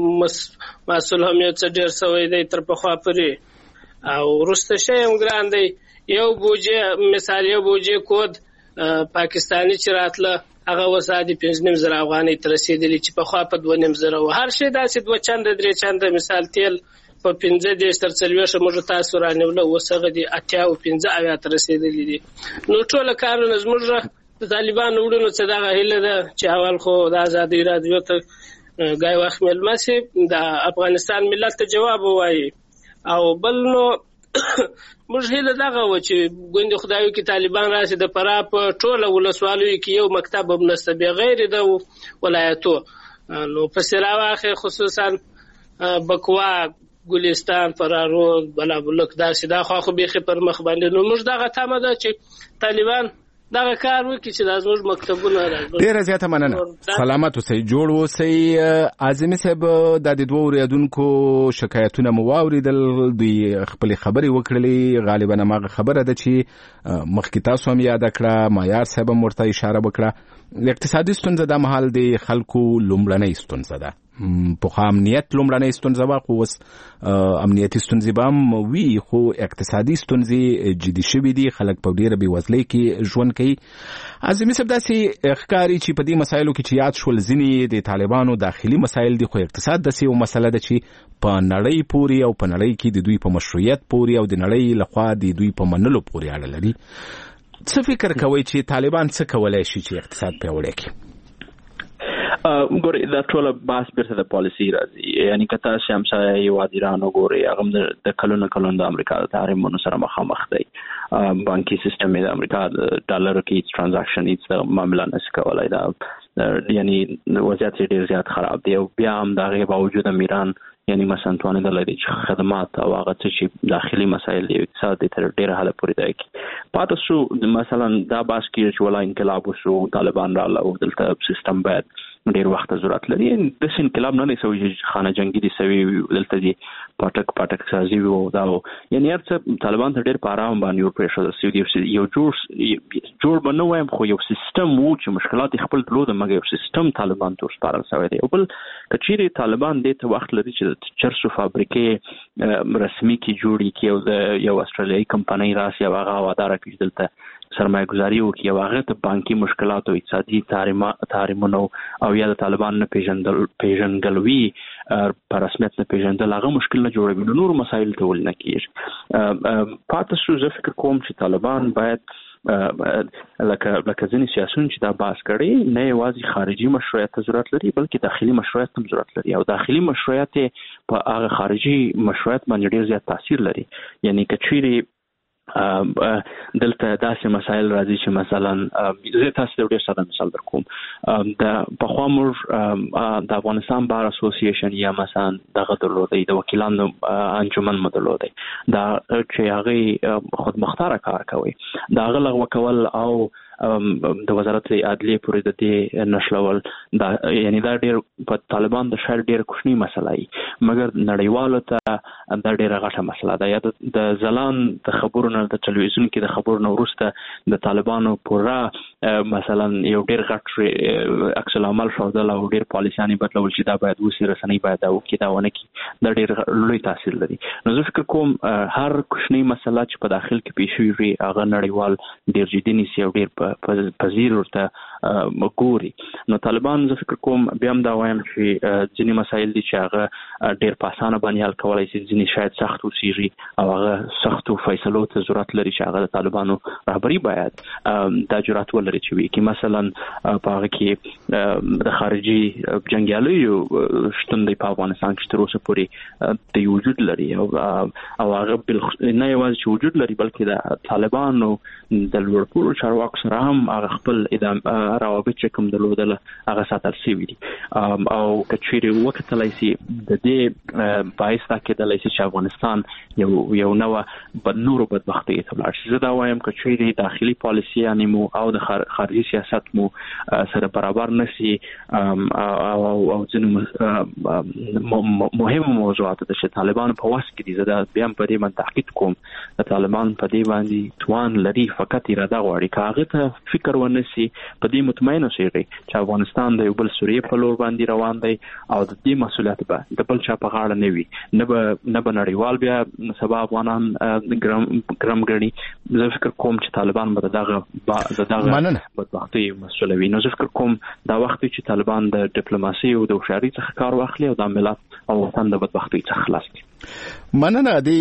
مسؤل هم یو څه ډېر سوی دی تر پخوا پورې، او وروسته شی هم ګران دی. یو بوجې مثال یو بوجې کود پاکستاني چې راتله هغه اوس عادي پنځه نیم زره افغانۍ ته رسېدلي چې پخوا په دوه نیم زره و. هر شی داسې دوه چنده درې چنده. مثال تیل په پنځه دېرش تر څلوېښت موږ تاسو رانیوله، اوس هغه د اتیا او پنځه اویا ته رسېدلي دي. نو ټوله کارونه زموږ د طالبانو وړونو څه دغه هیله ده چې اول خو د ازادۍ راډیو ته ګای وخت مېلمه سي، د افغانستان ملت ته جواب ووایي، او بل نو موږ هیله دغه و چې ګوندې خدایو کې طالبان راشي د فراه په ټوله ولسوالیو کې یو مکتب هم نشته بغیر د ولایتو. نو پسې راواخې خصوصا بکوا، ګلستان، فرارو، بلابلک، داسې دا خو خو بیخي پر مخ باندې. نو موږ دغه تمه ده چې طالبان دغه کار وکړي چې د زموږ مکتبونه راځي. ډېره زیاته مننه. سلامت اوسئ، جوړ اوسئ. اعظمي صاحب د دې دوه اورېدونکو شکایتونه مو واورېدل، دوی خپلې خبرې وکړلې. غالبا هماغه خبره ده چې مخکې تاسو هم یاده کړه، معیار صاحب هم ورته اشاره وکړه. اقتصادي ستونزه دا مهال د خلکو لومړنۍ ستونزه ده. پخوا امنیت لومړنۍ ستونزه وه، خو اوس امنیتي ستونزې به هم وي، خو اقتصادي ستونزې جدي شوي دي. خلک په ډېره بېوزلۍ کې ژوند کوي. اعظمي صاحب داسې ښکاري چې په دې مسایلو کې چې یاد شول ځینې د طالبانو داخلي مسایل دي، خو اقتصاد داسې یو مسله ده چې په نړۍ پورې او په نړۍ کې د دوی په مشروعیت پورې او د نړۍ لخوا د دوی په منلو پورې اړه لري. څه فکر کوئ چې طالبان څه کولی شي چې اقتصاد پیاوړی کړي؟ ګورې دا ټوله بحث بیرته د پالیسي راځي. یعنې که تاسې همسایه هېواد ایران وګورئ، هغه هم د کلونو کلونو د امریکا د تحریمونو سره مخامخ دی. بانکي سیستم یې د امریکا د ډالرو کې هیڅ ټرانزاکشن هیڅ معامله نشي کولی. دا یعنی وضعیت یې ډېر زیات خراب دی، او بیا هم د هغې باوجود هم ایران یعنی مثلا توانېدلی دی چې خدمات او هغه څه چې داخلي مسایل دی اقتصاد دی تر ډېره حده پورې دی کړي. پاتې شو مثلا دا بحث کېږي چې ولا انقلاب وشو، طالبان راغله او دلته سیستم باید ډېر وخت ضرورت لري. داسې انقلاب نه دی سوی چې خانه جنګي دي سوي دلته دي پاټک پاټک سازي وو دا و. یعنې هر څه طالبان ته ډېر په ارام باندې ورپرېښودل سوي دي. یو جوړ جوړ به نه وایم، خو یو سیستم و چې مشکلات یې خپل درلوده، مګر یو سیستم طالبان ته ورسپارل سوی دی. او بل که چیرې طالبان دې ته وخت لري چې د چرسو فابریکې رسمي کې جوړې کړي او د یو استرالیایي کمپنۍ راسي او هغه وعده راکړي چې دلته سرمایه گذاري وکړي او هغه ته بانکي مشکلات او اقتصادي تحریمونه او یا د طالبان نه پیژندل پیژنګلوي په رسمیت نه پیژندل هغه مشکل نه جوړوي، نو نور مسایل ته ول نه کېږي. پاتې شو زه فکر کوم چې طالبان باید لکه لکه ځینې سیاسیون چې دا بحث کړي، نه یوازې خارجي مشروعیت ته ضرورت لري بلکې داخلي مشروعیت هم ضرورت لري، او داخلي مشروعیت په هغه خارجي مشروعیت باندې ډېر زیات تاثیر لري. یعنی که چیرې دلته داسې مسایل راځي چې مثلا زه تاسو ته ډېر ساده مثال درکوم. د پخوا موږ د افغانستان بار اسوسییشن یا مثلا دغه درلودی، د وکیلانو انجمن مو درلودی، دا چې هغه خودمختاره کار کوي، دا هغه لغوه کول او د وزارت عدلیه پورې د دې نشلول دا یعنی دا ډیر په طالبان د شر ډیر کوچنی مسله ای مګر نړیوالو ته دا ډیره غټه مسله ده. یا د زلان د خبرونو د ټلویزیون کې د خبرونو وروسته د طالبانو پورا مثلا یو ډیر غټ عکس العمل شودل او ډیر پالیسیاني بدلول چې دا باید وسی رسنۍ باید او کې دا ونه کې دا ډیر لوی تاثیر لري. نو زه فکر کوم هر کوچنی مسله چې په داخل کې پیښ وي هغه نړیوال ډیر جدي نیسي او ډیر پذیر ورته مګوري. نو طالبان زه فکر کوم بیا هم دا وایم چې ځینې مسایل دي چې هغه ډیر په اسانه باندې حل کولای شي، ځینې شاید سخت وسیږي او هغه سختو فیصلو ته ضرورت لري چې هغه د طالبانو رهبري باید دا جرأت ولري چې وي کې مثلا په هغه کې د خارجي جنګیالیو شتون دی په افغانستان کې تر اوسه پورې د وجود لري او او هغه نه یوازې چې وجود لري بلکې د طالبانو د لوړپوړو چارواکو سره هم هغه خپل ادامه روابط چې کوم درلودل هغه ساتل شوي دي او کچېرې وکتلای شي د دې باعث دا کېدلی شي چې افغانستان یو یو نوه بد نورو بدبختۍ ته ولاړ شي. زه دا وایم کچېرې داخلي پالیسیانې مو او د خارجي سیاست مو سره برابر نشي او او ځینې مهمو موضوعاتو ته چې طالبان په واس کې دي. زه دا بیا هم په دې باندې تحقیق کوم د طالبان په دې باندې توان لري فقط اراده غواړي که هغه ته فکر ونشي په دې مطمئن اوسئ چې افغانستان د یو بل سوریې په لور باندې روان دی او د دې مسؤلیت به د بل چا په غاړه نه وي، نه به نه به نړیوال بیا سبا افغانان ګرم ګرم ګڼي. زه فکر کوم چې طالبان به دغه دغه بدبختۍ مسؤل وي. نو زه فکر کوم دا وخت چې طالبان د ډیپلوماسي او د هوښیارۍ څخه کار واخلي او د ملت او وطن د بدبختۍ څخه خلاص کړي. مننه. دی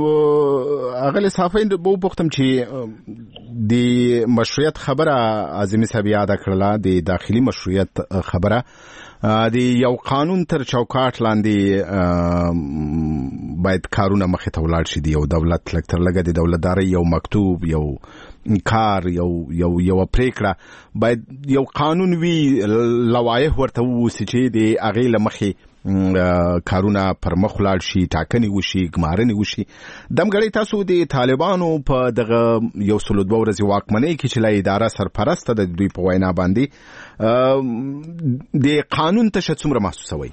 اغلی صافین بو پختم چې د مشروعیت خبره اعظمي صاحب یاد کړله، د داخلي مشروعیت خبره د یو قانون تر چوکاټ لاندې باید کارونه مخې ته ولاړ شي. یو دولت لکه تر لګه د دولتداري یو مکتوب یو کار یو یو یو پریکړه باید یو قانون وی لوایح ورته ووسی چې د اغې لمخې کارونه پر مخ ولاړ شي، ټاکنې وشي، ګمارنې وشي. دمګړی تاسو د طالبانو په دغه یو سلو دوه ورځې واکمنۍ کې چې لا اداره سرپرسته د دوی په وینا باندې د قانون ته څومره محسوسوي؟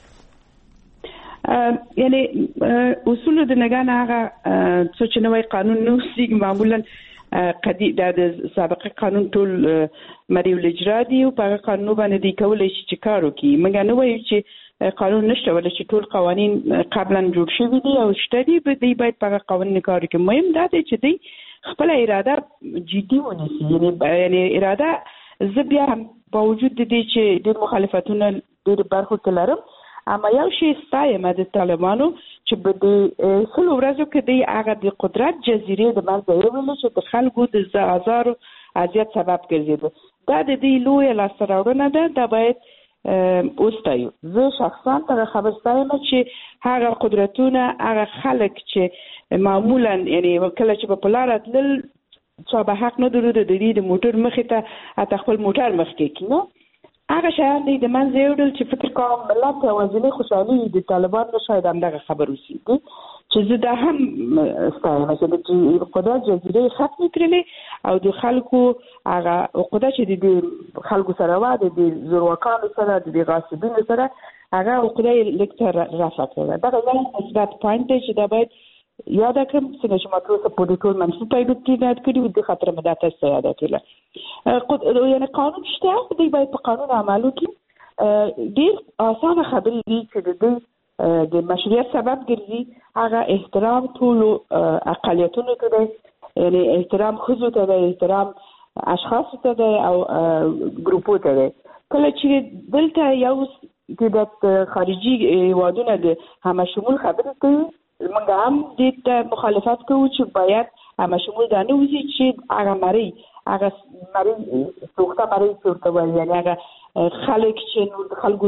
یعنی اصول د نگاه هغه څه چې نوې قانون نو سیګ معمولا قدی د سابقه قانون ټول مریو الاجرا دی او په قانون باندې دی کولای شي چې کار وکړي. موږ نه وایو چې قانون نشته ولې چې ټول قوانين قبلا جوړ شوي دي او شته دي به دی باید په قوانینو کار وکړي. مهم دا دی چې دی خپل اراده جدي ونیسي. یعنی یعنی اراده زه بیا په وجود دي چې د مخالفتونو د برخو کې لرم، اما یو شی ستایم د طالبانو چې په دې څلو ورځو کې دی هغه د قدرت جزیره د منځ یوړل چې د خلکو د زازارو اذیت سبب ګرځیدل. دا د دې لوی لاسراوړنه ده. دا باید اوستایو. زه شخصا تر خبر ستایم چې هغه قدرتونه هغه خلک چې معمولا یعنی کله چې په پلارات لل چې به حق نه درود د دې د موټر مخې ته اته خپل موټر مخ کې کینو هغه شیان دی د منځ یوړل چې فکر کوم ملت وزنی خوشحالي د طالبانو شاید هم دغه خبر وسیږي چې زه دا هم ستایم چې د قدرت جزیره ختم کړلې او د خلکو هغه قدرت چې د خلکو سره و د زورواکانو سره د غاصبینو سره هغه قدرت لیکتر رافع کړل. دا یو مثبت پوینټ دی چې دا باید یاد کړم چې مشماتو په دې ټول منفي پیډو کې نه کړی د خطر مدته سره یاد کړل. یعنی قانون شته دی باید په قانون عملو کې ډیر اسانه خبرې دي چې د د مشروعیت سبب ګرځي. هغه احترام ټول اقلیتونو ته دی، یعنی احترام خزو ته دی، احترام اشخاص ته دی او ګروپو ته دی. کله چې دلته یو د خارجي وادونه د همشمول خبرې کوي موږ هم د مخالفت کوو چې باید همشمول دا نه وځي چې هغه مری هغه مری سوخته مری څورته وایي، یعنی هغه خلک چې نور خلکو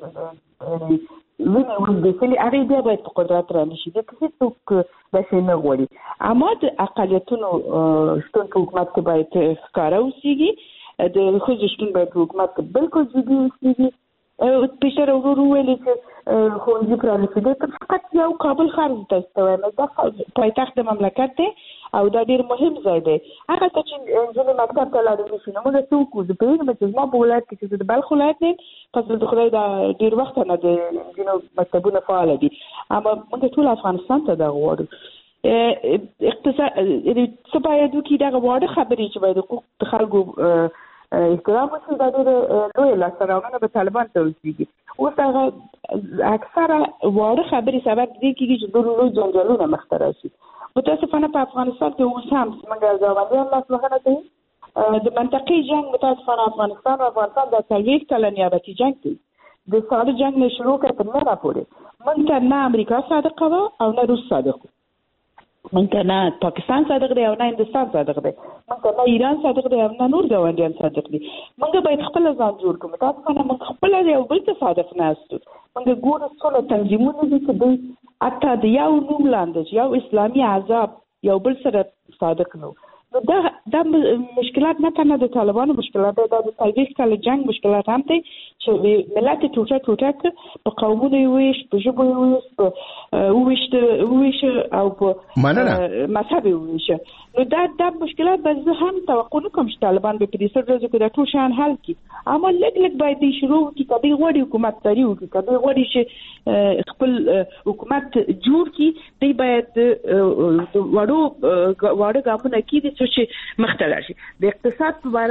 ویني ورندسلی هغه بیا باید په قدرت رانشي. د کسي څوک داسې نه غواړي، اما د اقلیتونو شتون په حکومت کې باید ښکاره اوسېږي، د ښځو شتون باید حکومت کې بالکل جدي اوسېږي. پیشتر ورور ویلي چې ښوونځي پرانیستي دي فقط یو کابل ښار ته وایم دا پایتخت د مملکت دی او دا ډیر مهم ځای دی. هغه ته چې ځینې مکتب ته لاړ شي نو موږ څه وکړو؟ زه پوهېږم چې زما په ولایت کې چې د بلخ ولایت نه پس د خدای دا ډیر وخت نه د ځینو مکتبونه فعال دي، اما موږ ټول افغانستان ته دا غواړو. اقتصاد څه باید وکړي؟ دغه واړه خبرې چې باید حقوق د خلکو احترام وشي، دا ډېره لویه لاسته راوړنه به طالبان ته ورسېږي. اوس هغه اکثره واړه خبرې سبب دې کېږي چې ډېر لوی جنجالونه مخته راشي. متاسفانه په افغانستان کې اوس هم موږ ګاونډیان لاسوهنه کوي. د منطقې جنګ متاسفانه افغانستان او افغانستان د څلوېښت کاله نیابتي جنګ دی. د ساده جنګ نه شروع کړه تر ننه پورې موږ ته نه امریکا صادقه وه او نه روس صادق و. موږ ته نه پاکستان صادق دی او نه هندوستان صادق دی. موږ ته نه ایران صادق دی او نه نور ګاونډیان صادق دي. موږ باید خپله ځان جوړ کړو. متاسفانه موږ خپله د یو بل ته صادق نه یاستو. موږ ګورو څومره تنظیمونه دي چې دوی حتی د یو نوم لاندې یو اسلامي عذاب یو بل سره صادق نه. نو دا دا مشکلات نه تنه د طالبانو مشکلات دی، دا د څلوېښت کاله جنګ مشکلات هم دی چې ملت ټوټه ټوټه کړ، په قومونو یې وویشت، په ژبو یې وویشت وویشت او په مذهب یې وویشت. نو دا دا مشکلات به زه هم توقع نه کوم چې طالبان به په دې سل ورځو کې دا ټول شیان حل کړي، اما لږ لږ باید دوی شروع وکړي. که دوی غواړي حکومتداري وکړي، که دوی غواړي چې خپل حکومت جوړ کړي، دوی باید د وړو واړه ګامونه کېږدي چې مخته لاړ شي. د اقتصاد په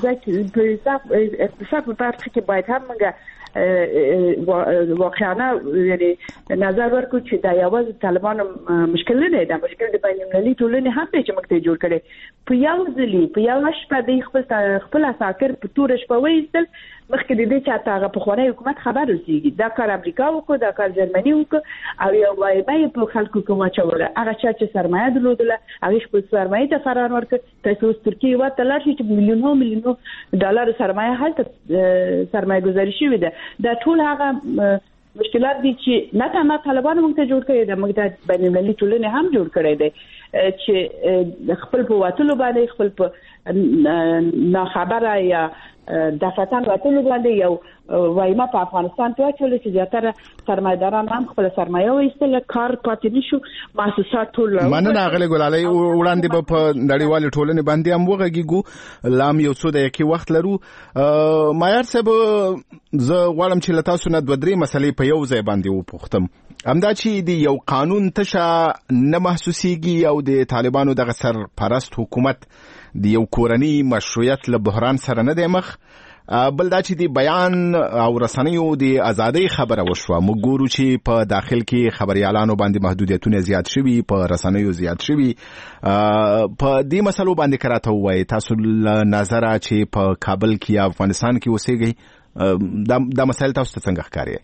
اقتصاد په برخه کې باید هم موږ واقعانه یعنی نظر ورکړو چې دا یوازې طالبانو مشکل نه دی، دا مشکل د بین المللي ټولنې هم دی چې موږ ته جوړ کړی. په یو ځلې په یوه شپه دوی خپل خپل اساکر په توره شپه وایستل، مخکې د دې چې حتی هغه پخوانی حکومت خبر رسېږي. دا کار امریکا وکړو، دا کار جرمني وکړو او یو وایمه یې په خلکو کې واچوله. هغه چا چې سرمایه درلودله هغې خپل سرمایې ته فرار ورکړ. تاسو اوس ترکیې هېواد ته لاړ شئ چې میلیونو میلیونو ډالرو سرمایه هلته سرمایه گذاري شوې ده. دا ټول هغه مشکلات دي چې نه تنها طالبانو موږ ته جوړ کړی ده، موږ ته بین المللي ټولنې هم جوړ کړی دی چې خپل په وتلو باندې، خپل په ناخبره یا دفتن وتلو باندې یو وایمه په افغانستان کې واچوله چې زیاتره سرمایه‌داران هم خپل سرمایه وایستله، کار پاتې نه شو، مؤسسات ټول. مننه اغلې ګلالۍ. وړاندې به په نړیوالې ټولنې باندې هم وغږیږو، لام یو څو دقیقې وخت لرو. معیار صاحب، زه غواړم چې له تاسو نه دوه درې مسلې په یو ځای باندې وپوښتم. همدا چې د یو قانون تشه نه محسوسیږي او د طالبانو دغه سرپرست حکومت د یو کورنی مشروعیت له بحران سره نه دی مخ، بل دا چې د بیان او رسنیو د ازادۍ خبره وشوه. موږ ګورو چې په داخل کې خبريالانو باندې محدودیتونه زیات شوي، په رسنیو زیات شوي. په دې مسلو باندې کراته وایي تاسو له نظره چې په کابل کې یا افغانستان کې اوسېږئ، دا دا مسایل تاسو ته څنګه ښکاري؟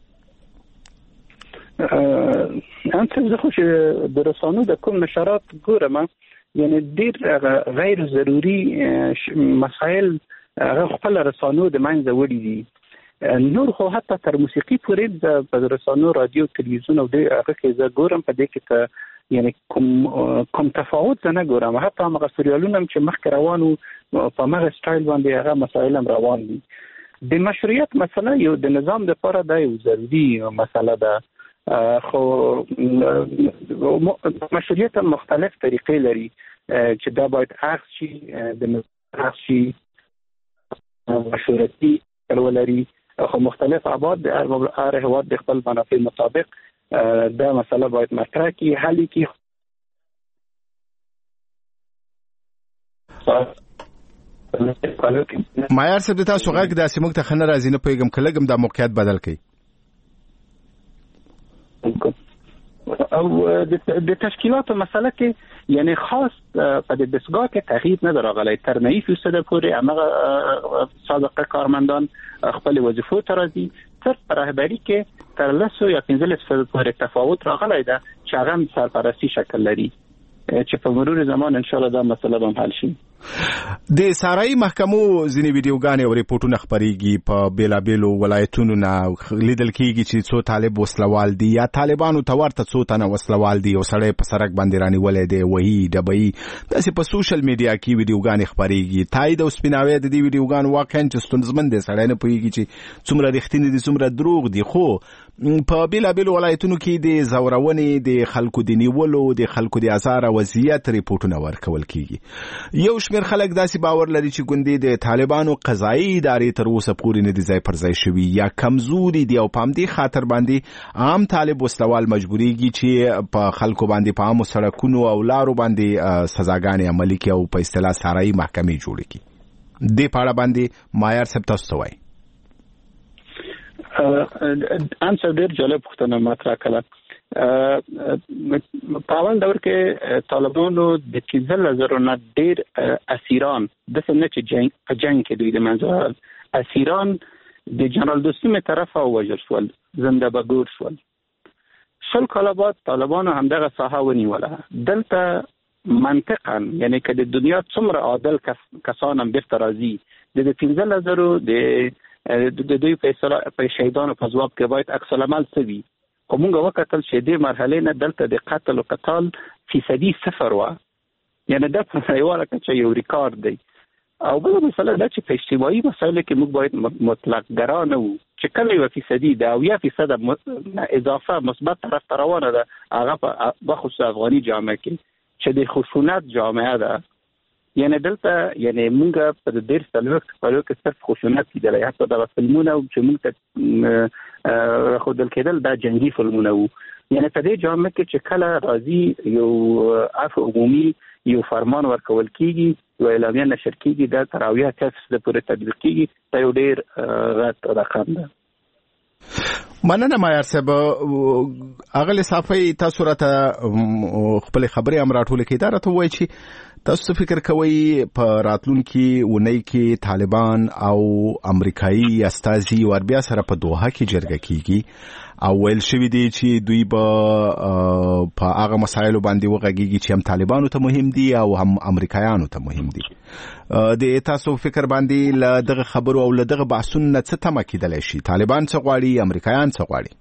ان څه زه خو چې د رسنیو د کوم نشرات ګورم، یعنی ډېر غیر ضروري مسایل هغه خپل رسنیو د منځه وړي دي. نور خو حتی تر موسیقي پورې د رسنیو رادیو تلویزیون او د هغه کې زه ګورم په دې کې ته یعنی کوم کوم تفاوت نه ګورم. حتی هغه سریالونه چې مخکې روانو په هغه سټایل باندې هغه مسایل هم روان دي. د مشروعیت مسله یو د نظام لپاره د یو ضروري مسله ده، خو مشروعیت مختلف طریقې لري چې دا باید اخذ شي، د اخذ شي مشورتي ولري، خو مختلف ابعاد د هر هیواد د خپل منافع مطابق دا مسله باید مطرح کړي، حل کړي. معیار صاحب، تاسو غږ داسې موږ ته ښه نه راځي، نه پوهېږم که لږ هم دا موقعیت بدل کړئ. او د تشکیلاتو مسله کې یعنی خاص په د دستګاه کې تغییر نه راغلی. تر نه فیصد پورې هغه سابقه کارمندان خپل وظیفو ته راځي، تر رهبری کې تر لسو یا پنځلس فیصد پورې تفاوت راغلی ده چې هغه سرپرستی شکل لري، چې په مرور زمان ان شاء الله دا مسله به حل شي. د سارای محکمو ځینې ویډیوګانې او ریپورتونه خپرېږي په بیلابیلو ولایتونو نه، لیدل کېږي چې څو طالب وسلوال دي یا طالبانو ته ورته څو تنه وسلوال دي، یو سړی په سړک باندې رانیولی دی، وهي ډبوي. داسې په سوشل میډیا کې ویډیوګانې خپرېږي. تایید او سپیناوی د دې ویډیوګانو واقعا چې ستونزمن دی، سړی نه پوهېږي چې څومره رښتینې دي څومره دروغ دي. خو په بیلابیلو ولایتونو کې د زورونې د خلکو د نیولو د خلکو د ازار او وضعیت ریپورتونه ورکول کیږي. یو شمېر خلک داسې باور لري چې ګوندې د طالبانو قضایي ادارې تر اوسه پورې نه دي ځای پر ځای شوي یا کمزوري دي او په همدې خاطر باندې عام طالب وسلوال مجبوریږي چې په خلکو باندې په عامو سړکونو او لارو باندې سزاګانې عملي کړي او په اصطلاح سارایي محکمې جوړې کړي. دې په اړه باندې مایار صاحب تاسو څه وایي؟ انسر ډېر جالب پوښتنه مطرح کړه. په اول دور کې طالبانو د پنځه زره نه ډېر اسیران د څه چې جنگ په جنگ کې دوی د منځ اسیران د جنرال دوستي مې طرفه وژل شول، زنده بګور شول. شل کاله بعد طالبانو همدغه ساحه ونیوله. دلته منطقا یعنی که د دنیا څومره عادل کسان هم بیرته راځي د پنځه زره د د دوی په اصطلاح په شهیدانو په ځواب کې باید عکس العمل سوي. خو موږ وکتل چې د مرحله نه دلته د قتل او قتال فیصدي صفر و، یعنی د په یوه کې یو ریکارډ دی. او بل مسله دا چې په اجتماعي مسایلو کې موږ باید مطلق ګرانه وو چې کله یو فیصدي د اویا فیصد اضافه مثبت طرف ته روانه ده، هغه په بخصوص افغاني جامعه کې چې د خشونت جامعه ده. یعنی دلته یعنی موږ په ډېر څلوېښت کالو کې صرف خشونت لیدلی، حتی دغه فلمونه چې موږ ته راښودل کېدل دا جنګي فلمونه وو. یعنی په دې جامعه کې چې کله راځي یو عفو عمومي یو فرمان ورکول کېږي، یو اعلامیه نشر کېږي، دا تر اویا کسه پورې تطبیق کېږي. دا یو ډېر غټ رقم ده. مننه مایار صاحب. اغلی صافی تاسو راته خپل خبرې هم راټولې کړئ. دا راته ووایئ چې تاسو فکر کوئ په راتلونکي اونۍ کې طالبان او امریکایي استازي ور بیا سره په دوحه کې جرګه کیږي او ویل شوی دی چې دوی به په هغه مسایلو باندې وغږیږي چې هم طالبانو ته مهم دي او هم امریکایانو ته مهم دي. د تاسو فکر باندې له دغه خبرو او له دغه بحثونو نه څه تمه کېدلی شي؟ طالبان څه غواړي؟ امریکایان څه غواړي؟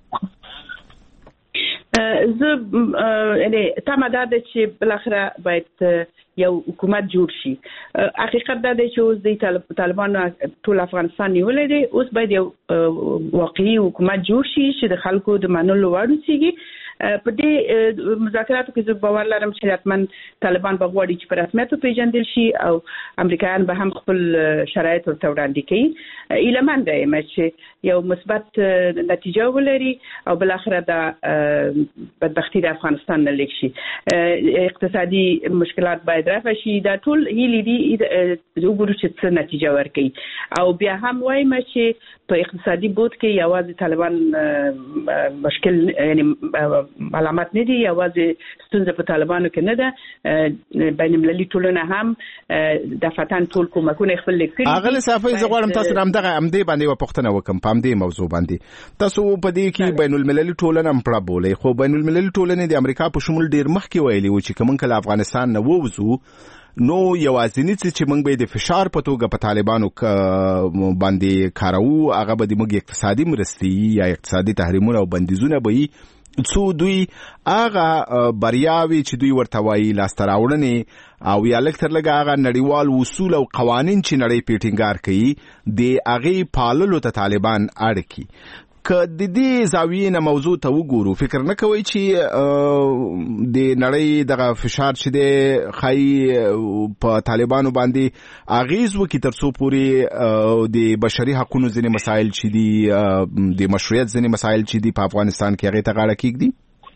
زه یعنی تمه دا ده چې بالاخره باید یو حکومت جوړ شي. حقیقت دا دی چې اوس د طالبانو ټول افغانستان نیولې دی، اوس باید یو واقعي حکومت جوړ شي چې د خلکو د منلو وړ وسیږي. په دې مذاکراتو کې زه باور لرم چې حتما طالبان به غواړي چې په رسمیت وپېژندل شي او امریکایان به هم خپل شرایط ورته وړاندې کوي. ایله من ده یم چې یو مثبت نتیجه ولري او بالاخره دا بدبختي د افغانستان نه لیک شي. اقتصادي مشکلات باید رفع شي. دا ټول هیلې دي وګورو چې څه نتیجه ورکوي. او بیا هم وایم چې په اقتصادي بود کې یوازې طالبان مشکل یعنی علامات نه دي، یوازې ستونزه په طالبانو کې نه ده، بین المللي ټولنه هم د فتن ټول کومکونه خپل لیکلي. اغلی صافی زه غواړم تاسو هم دغه همدې باندې یوه پوښتنه وکړم په همدې موضوع باندې. تاسو په دې کې بین المللي ټولنه هم پړه بولئ، خو بین المللي ټولنې د امریکا په شمول ډېر مخکې ویلي و چې که موږ له افغانستان نه ووځو نو یوازینی څه چې موږ به د فشار په توګه په طالبانو باندې کاروو هغه به د موږ اقتصادي مرستې یا اقتصادي تحریمونه او بندیزونه به وي څو دوی هغه بریاوي چې دوی ورته وایي لاسته راوړنې او یا لږ تر لږه هغه نړیوال اصول او قوانین چې نړۍ پې ټینګار کوي د هغې پاللو ته طالبان اړ کړي. که د دې زاویې نه موضوع ته وګورو، فکر نه کوئ چې د نړۍ دغه فشار چې دی ښایي په طالبانو باندې اغیز وکړي تر څو پورې د بشري حقونو ځینې مسایل چې دي د مشروعیت ځینې مسایل چې دي په افغانستان کې هغې ته غاړه کېږدي؟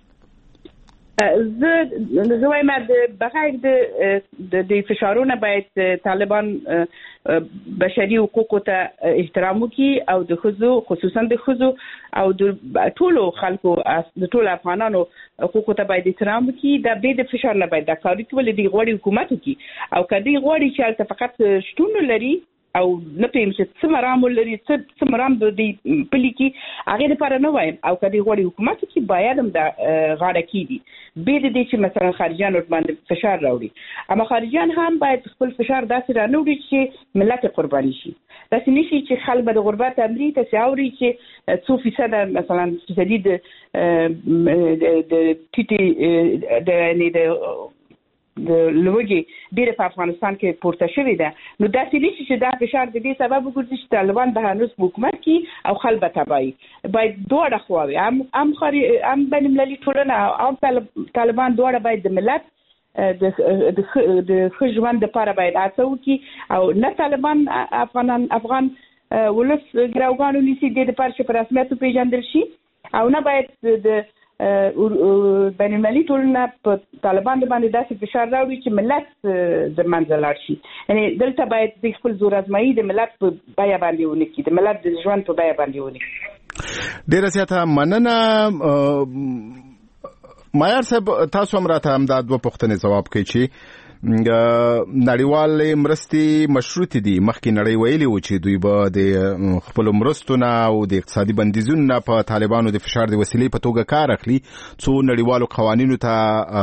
زه زه وایم د بغیر د د فشارونه باید طالبان بشري حقوقو ته احترام وکړي او د ښځو خصوصا د ښځو او د ټولو خلکو د ټولو افغانانو حقوقو ته باید احترام وکړي. دا بې د فشار نه باید دا کار وکړي، ولې دوی غواړي حکومت وکړي. او که دوی غواړي چې هلته فقط شتون لري او نه پېم چې څه مرام ولري څه مرام د دې پلي کې هغې دپاره نه وایم. او که دوی غواړي حکومت وکړي باید هم دا غاړه کېږدي بې د دې چې مثلا خارجیان ورباندې فشار راوړي. اما خارجیان هم باید خپل فشار داسې را نه وړي چې ملت یې قرباني شي. داسې نه شي چې خلک به د غربت امري تاسې اوري چې څو فیصده مثلا فیصدي د ټیټې د یعنې د د لوږې ډېر په افغانستان کې پورته شوې ده. نو دا چې نشي چې دا فشار د دې سبب وګرځي چې طالبان به هنوز حکومت کې او خلک به تباهي. باید دواړه خواوې هم هم خاري هم بین المللي ټولنه او طالبان دواړه باید د ملت د د د ژوند لپاره باید هڅه وکړي او نه طالبان افغانان افغان ولس ګراوګانو نیسي د لپاره چې په رسمیت پیژندل شي او نه باید د بین المللي ټولنه په طالبان باندې داسې فشار راوړي چې ملت د منځ لاړ شي. یعنی دلته باید د خپل زور ازمایي د ملت په بیه باندې ونه کړي، د ملت د ژوند په بیه باندې ونه کړي. ډیره زیاته مننه. مایار صاحب، تاسو هم راته همدا دوه پوښتنې ځواب کوي چې نړیوال مرستې مشروط دي. مخکې نړۍ ویلي و چې دوی به د خپل مرستو نه او د اقتصادي بندیزونو نه په طالبانو د فشار د وسیلې په توګه کار اخلي څو نړیوالو قوانینو ته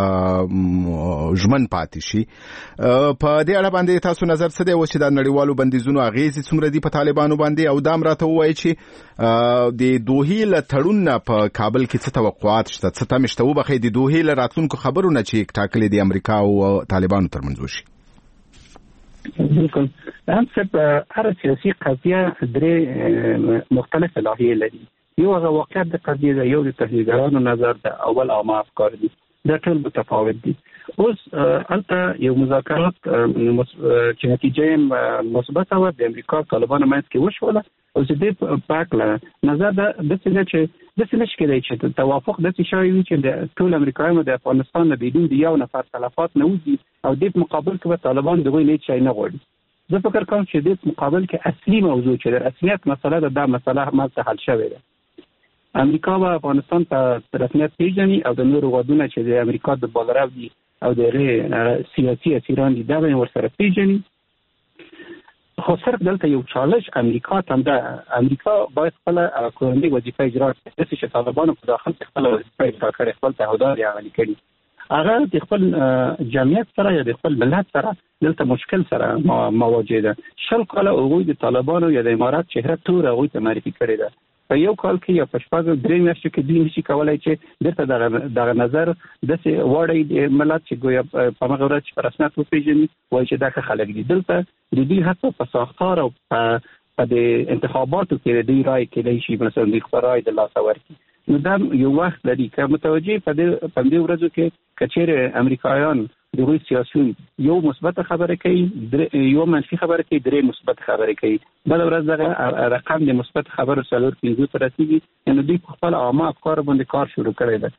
ژمن پاتې شي. په دې اړه باندې تاسو نظر څه دی چې د نړیوالو بندیزونو اغیزې څومره دي په طالبانو باندې، او دا هم راته ووایي چې د دوحې له تړون نه په کابل کې څه توقعات شته، څه تمې شته وبخښئ د دوحې له راتلونکو خبرو نه چې ټاکلې د امریکا او طالبانو ترمنځ وشي. بالکل هم څه هر سیاسي قضیه درې مختلف لاهیې لري. یو هغه واقعیت د قضیې ده، یو د تحلیلګرانو نظر ده، اول عامه افکار دي. دا ټول متفاوت دي. اوس البته یو مذاکرات چې نتیجه مثبته و د امریکا طالبانو منځ کې وشوله او چې د پاکله نظر ده د څه چې د څه نشي کېدای چې توافق د څه شوی وي چې د ټول امریکایانو د افغانستان نه بدون د یو نفر تلفات نه وځي او د مقابل کې طالبان دغه نه شي نه غواړي. زه فکر کوم چې د مقابل کې اصلي موضوع چې د رسمیت مسله ده، دا مسله هم حل شوې ده. امریکا و افغانستان په رسمیت پیژني او د نورو غوډونه چې د امریکا د بالراو دي او د سیاسي اسیران دي دا به ورسره پیژني. خو صرف دلته یو چالش امریکا ته ده. امریکا باید خپل کورنۍ وظیفه اجرا کړي چې طالبانو په داخل کې خپل وظیفه اجرا کړي، خپل تعهدات یې عملي کړي. هغه د خپل جمعیت سره یا د خپل ملت سره دلته مشکل سره مواجه ده. شل کاله هغوی د طالبانو یا د امارات چهره تور هغوی ته معرفي کړې ده. په یو کال کې یا په شپږ درې میاشتو کې دوی نشي کولای چې دغه دغه دغه نظر داسې وړي د ملت چې ګویا په هغه ورځ چې په رسمیت وپېژني وایي چې دا خلک دي. دلته د دوی حتی په ساختار او په د انتخاباتو کې د دوی رای کېدای شي مثلا د خپل رای د لاسه ورکړي. نو دا یو وخت لري که متوجه په دې په دې ورځو کې کچېره امریکایان دغه سیاسيون یو مثبت خبره کوي، یو منفي خبره کوي، درې مثبت خبره کوي. بل ورځ دغه رقم د مثبت خبرو څلور پنځه تر رسیدي. یعنی دوی خپل عامه افکار باندې کار شروع کړی دی.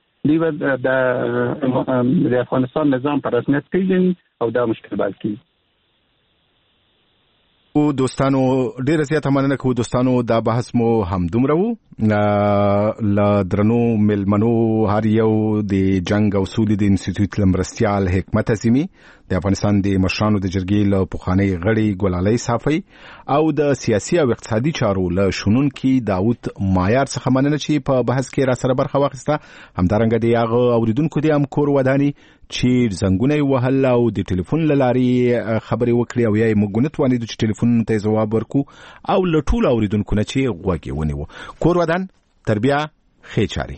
دوی د افغانستان نظام پر رسمیت پیژني او دا مشکل بل کیږي. او دوستانو ډیر زیاته مننه کوم دوستانو، دا بحث مو هم دومره وو. ل درنو ملمنو هر یو د جنگ او سولې د انسټیټیوټ لمرستيال حکمت عظیمی د افغانستان د مشرانو د جرګې له پخوانی غړي ګلالۍ صافی او د سیاسي او اقتصادي چارو له شنونکي داوود مایار څخه مننه چې په بحث کې را سره برخه واخیسته. همدارنګه د یاغه اوریدونکو د امکور ودانی چې زنګونه وهل او د ټلیفون لاري خبري وکړي او یې مګونت وانه د ټلیفون ته جواب ورکو او لټول اوریدونکو نه چې غوږی ونیو. کور ودان تربیه خېچاري.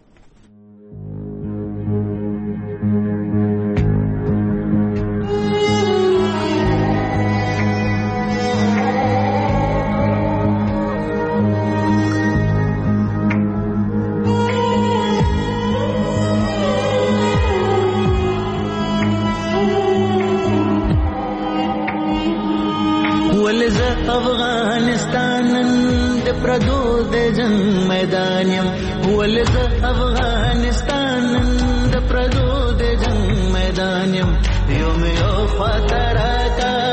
افغانستان د پردو د جنگ میدان یم، ولز افغانستان د پردو د جنگ میدان یم، یو مې یو خاطر راکا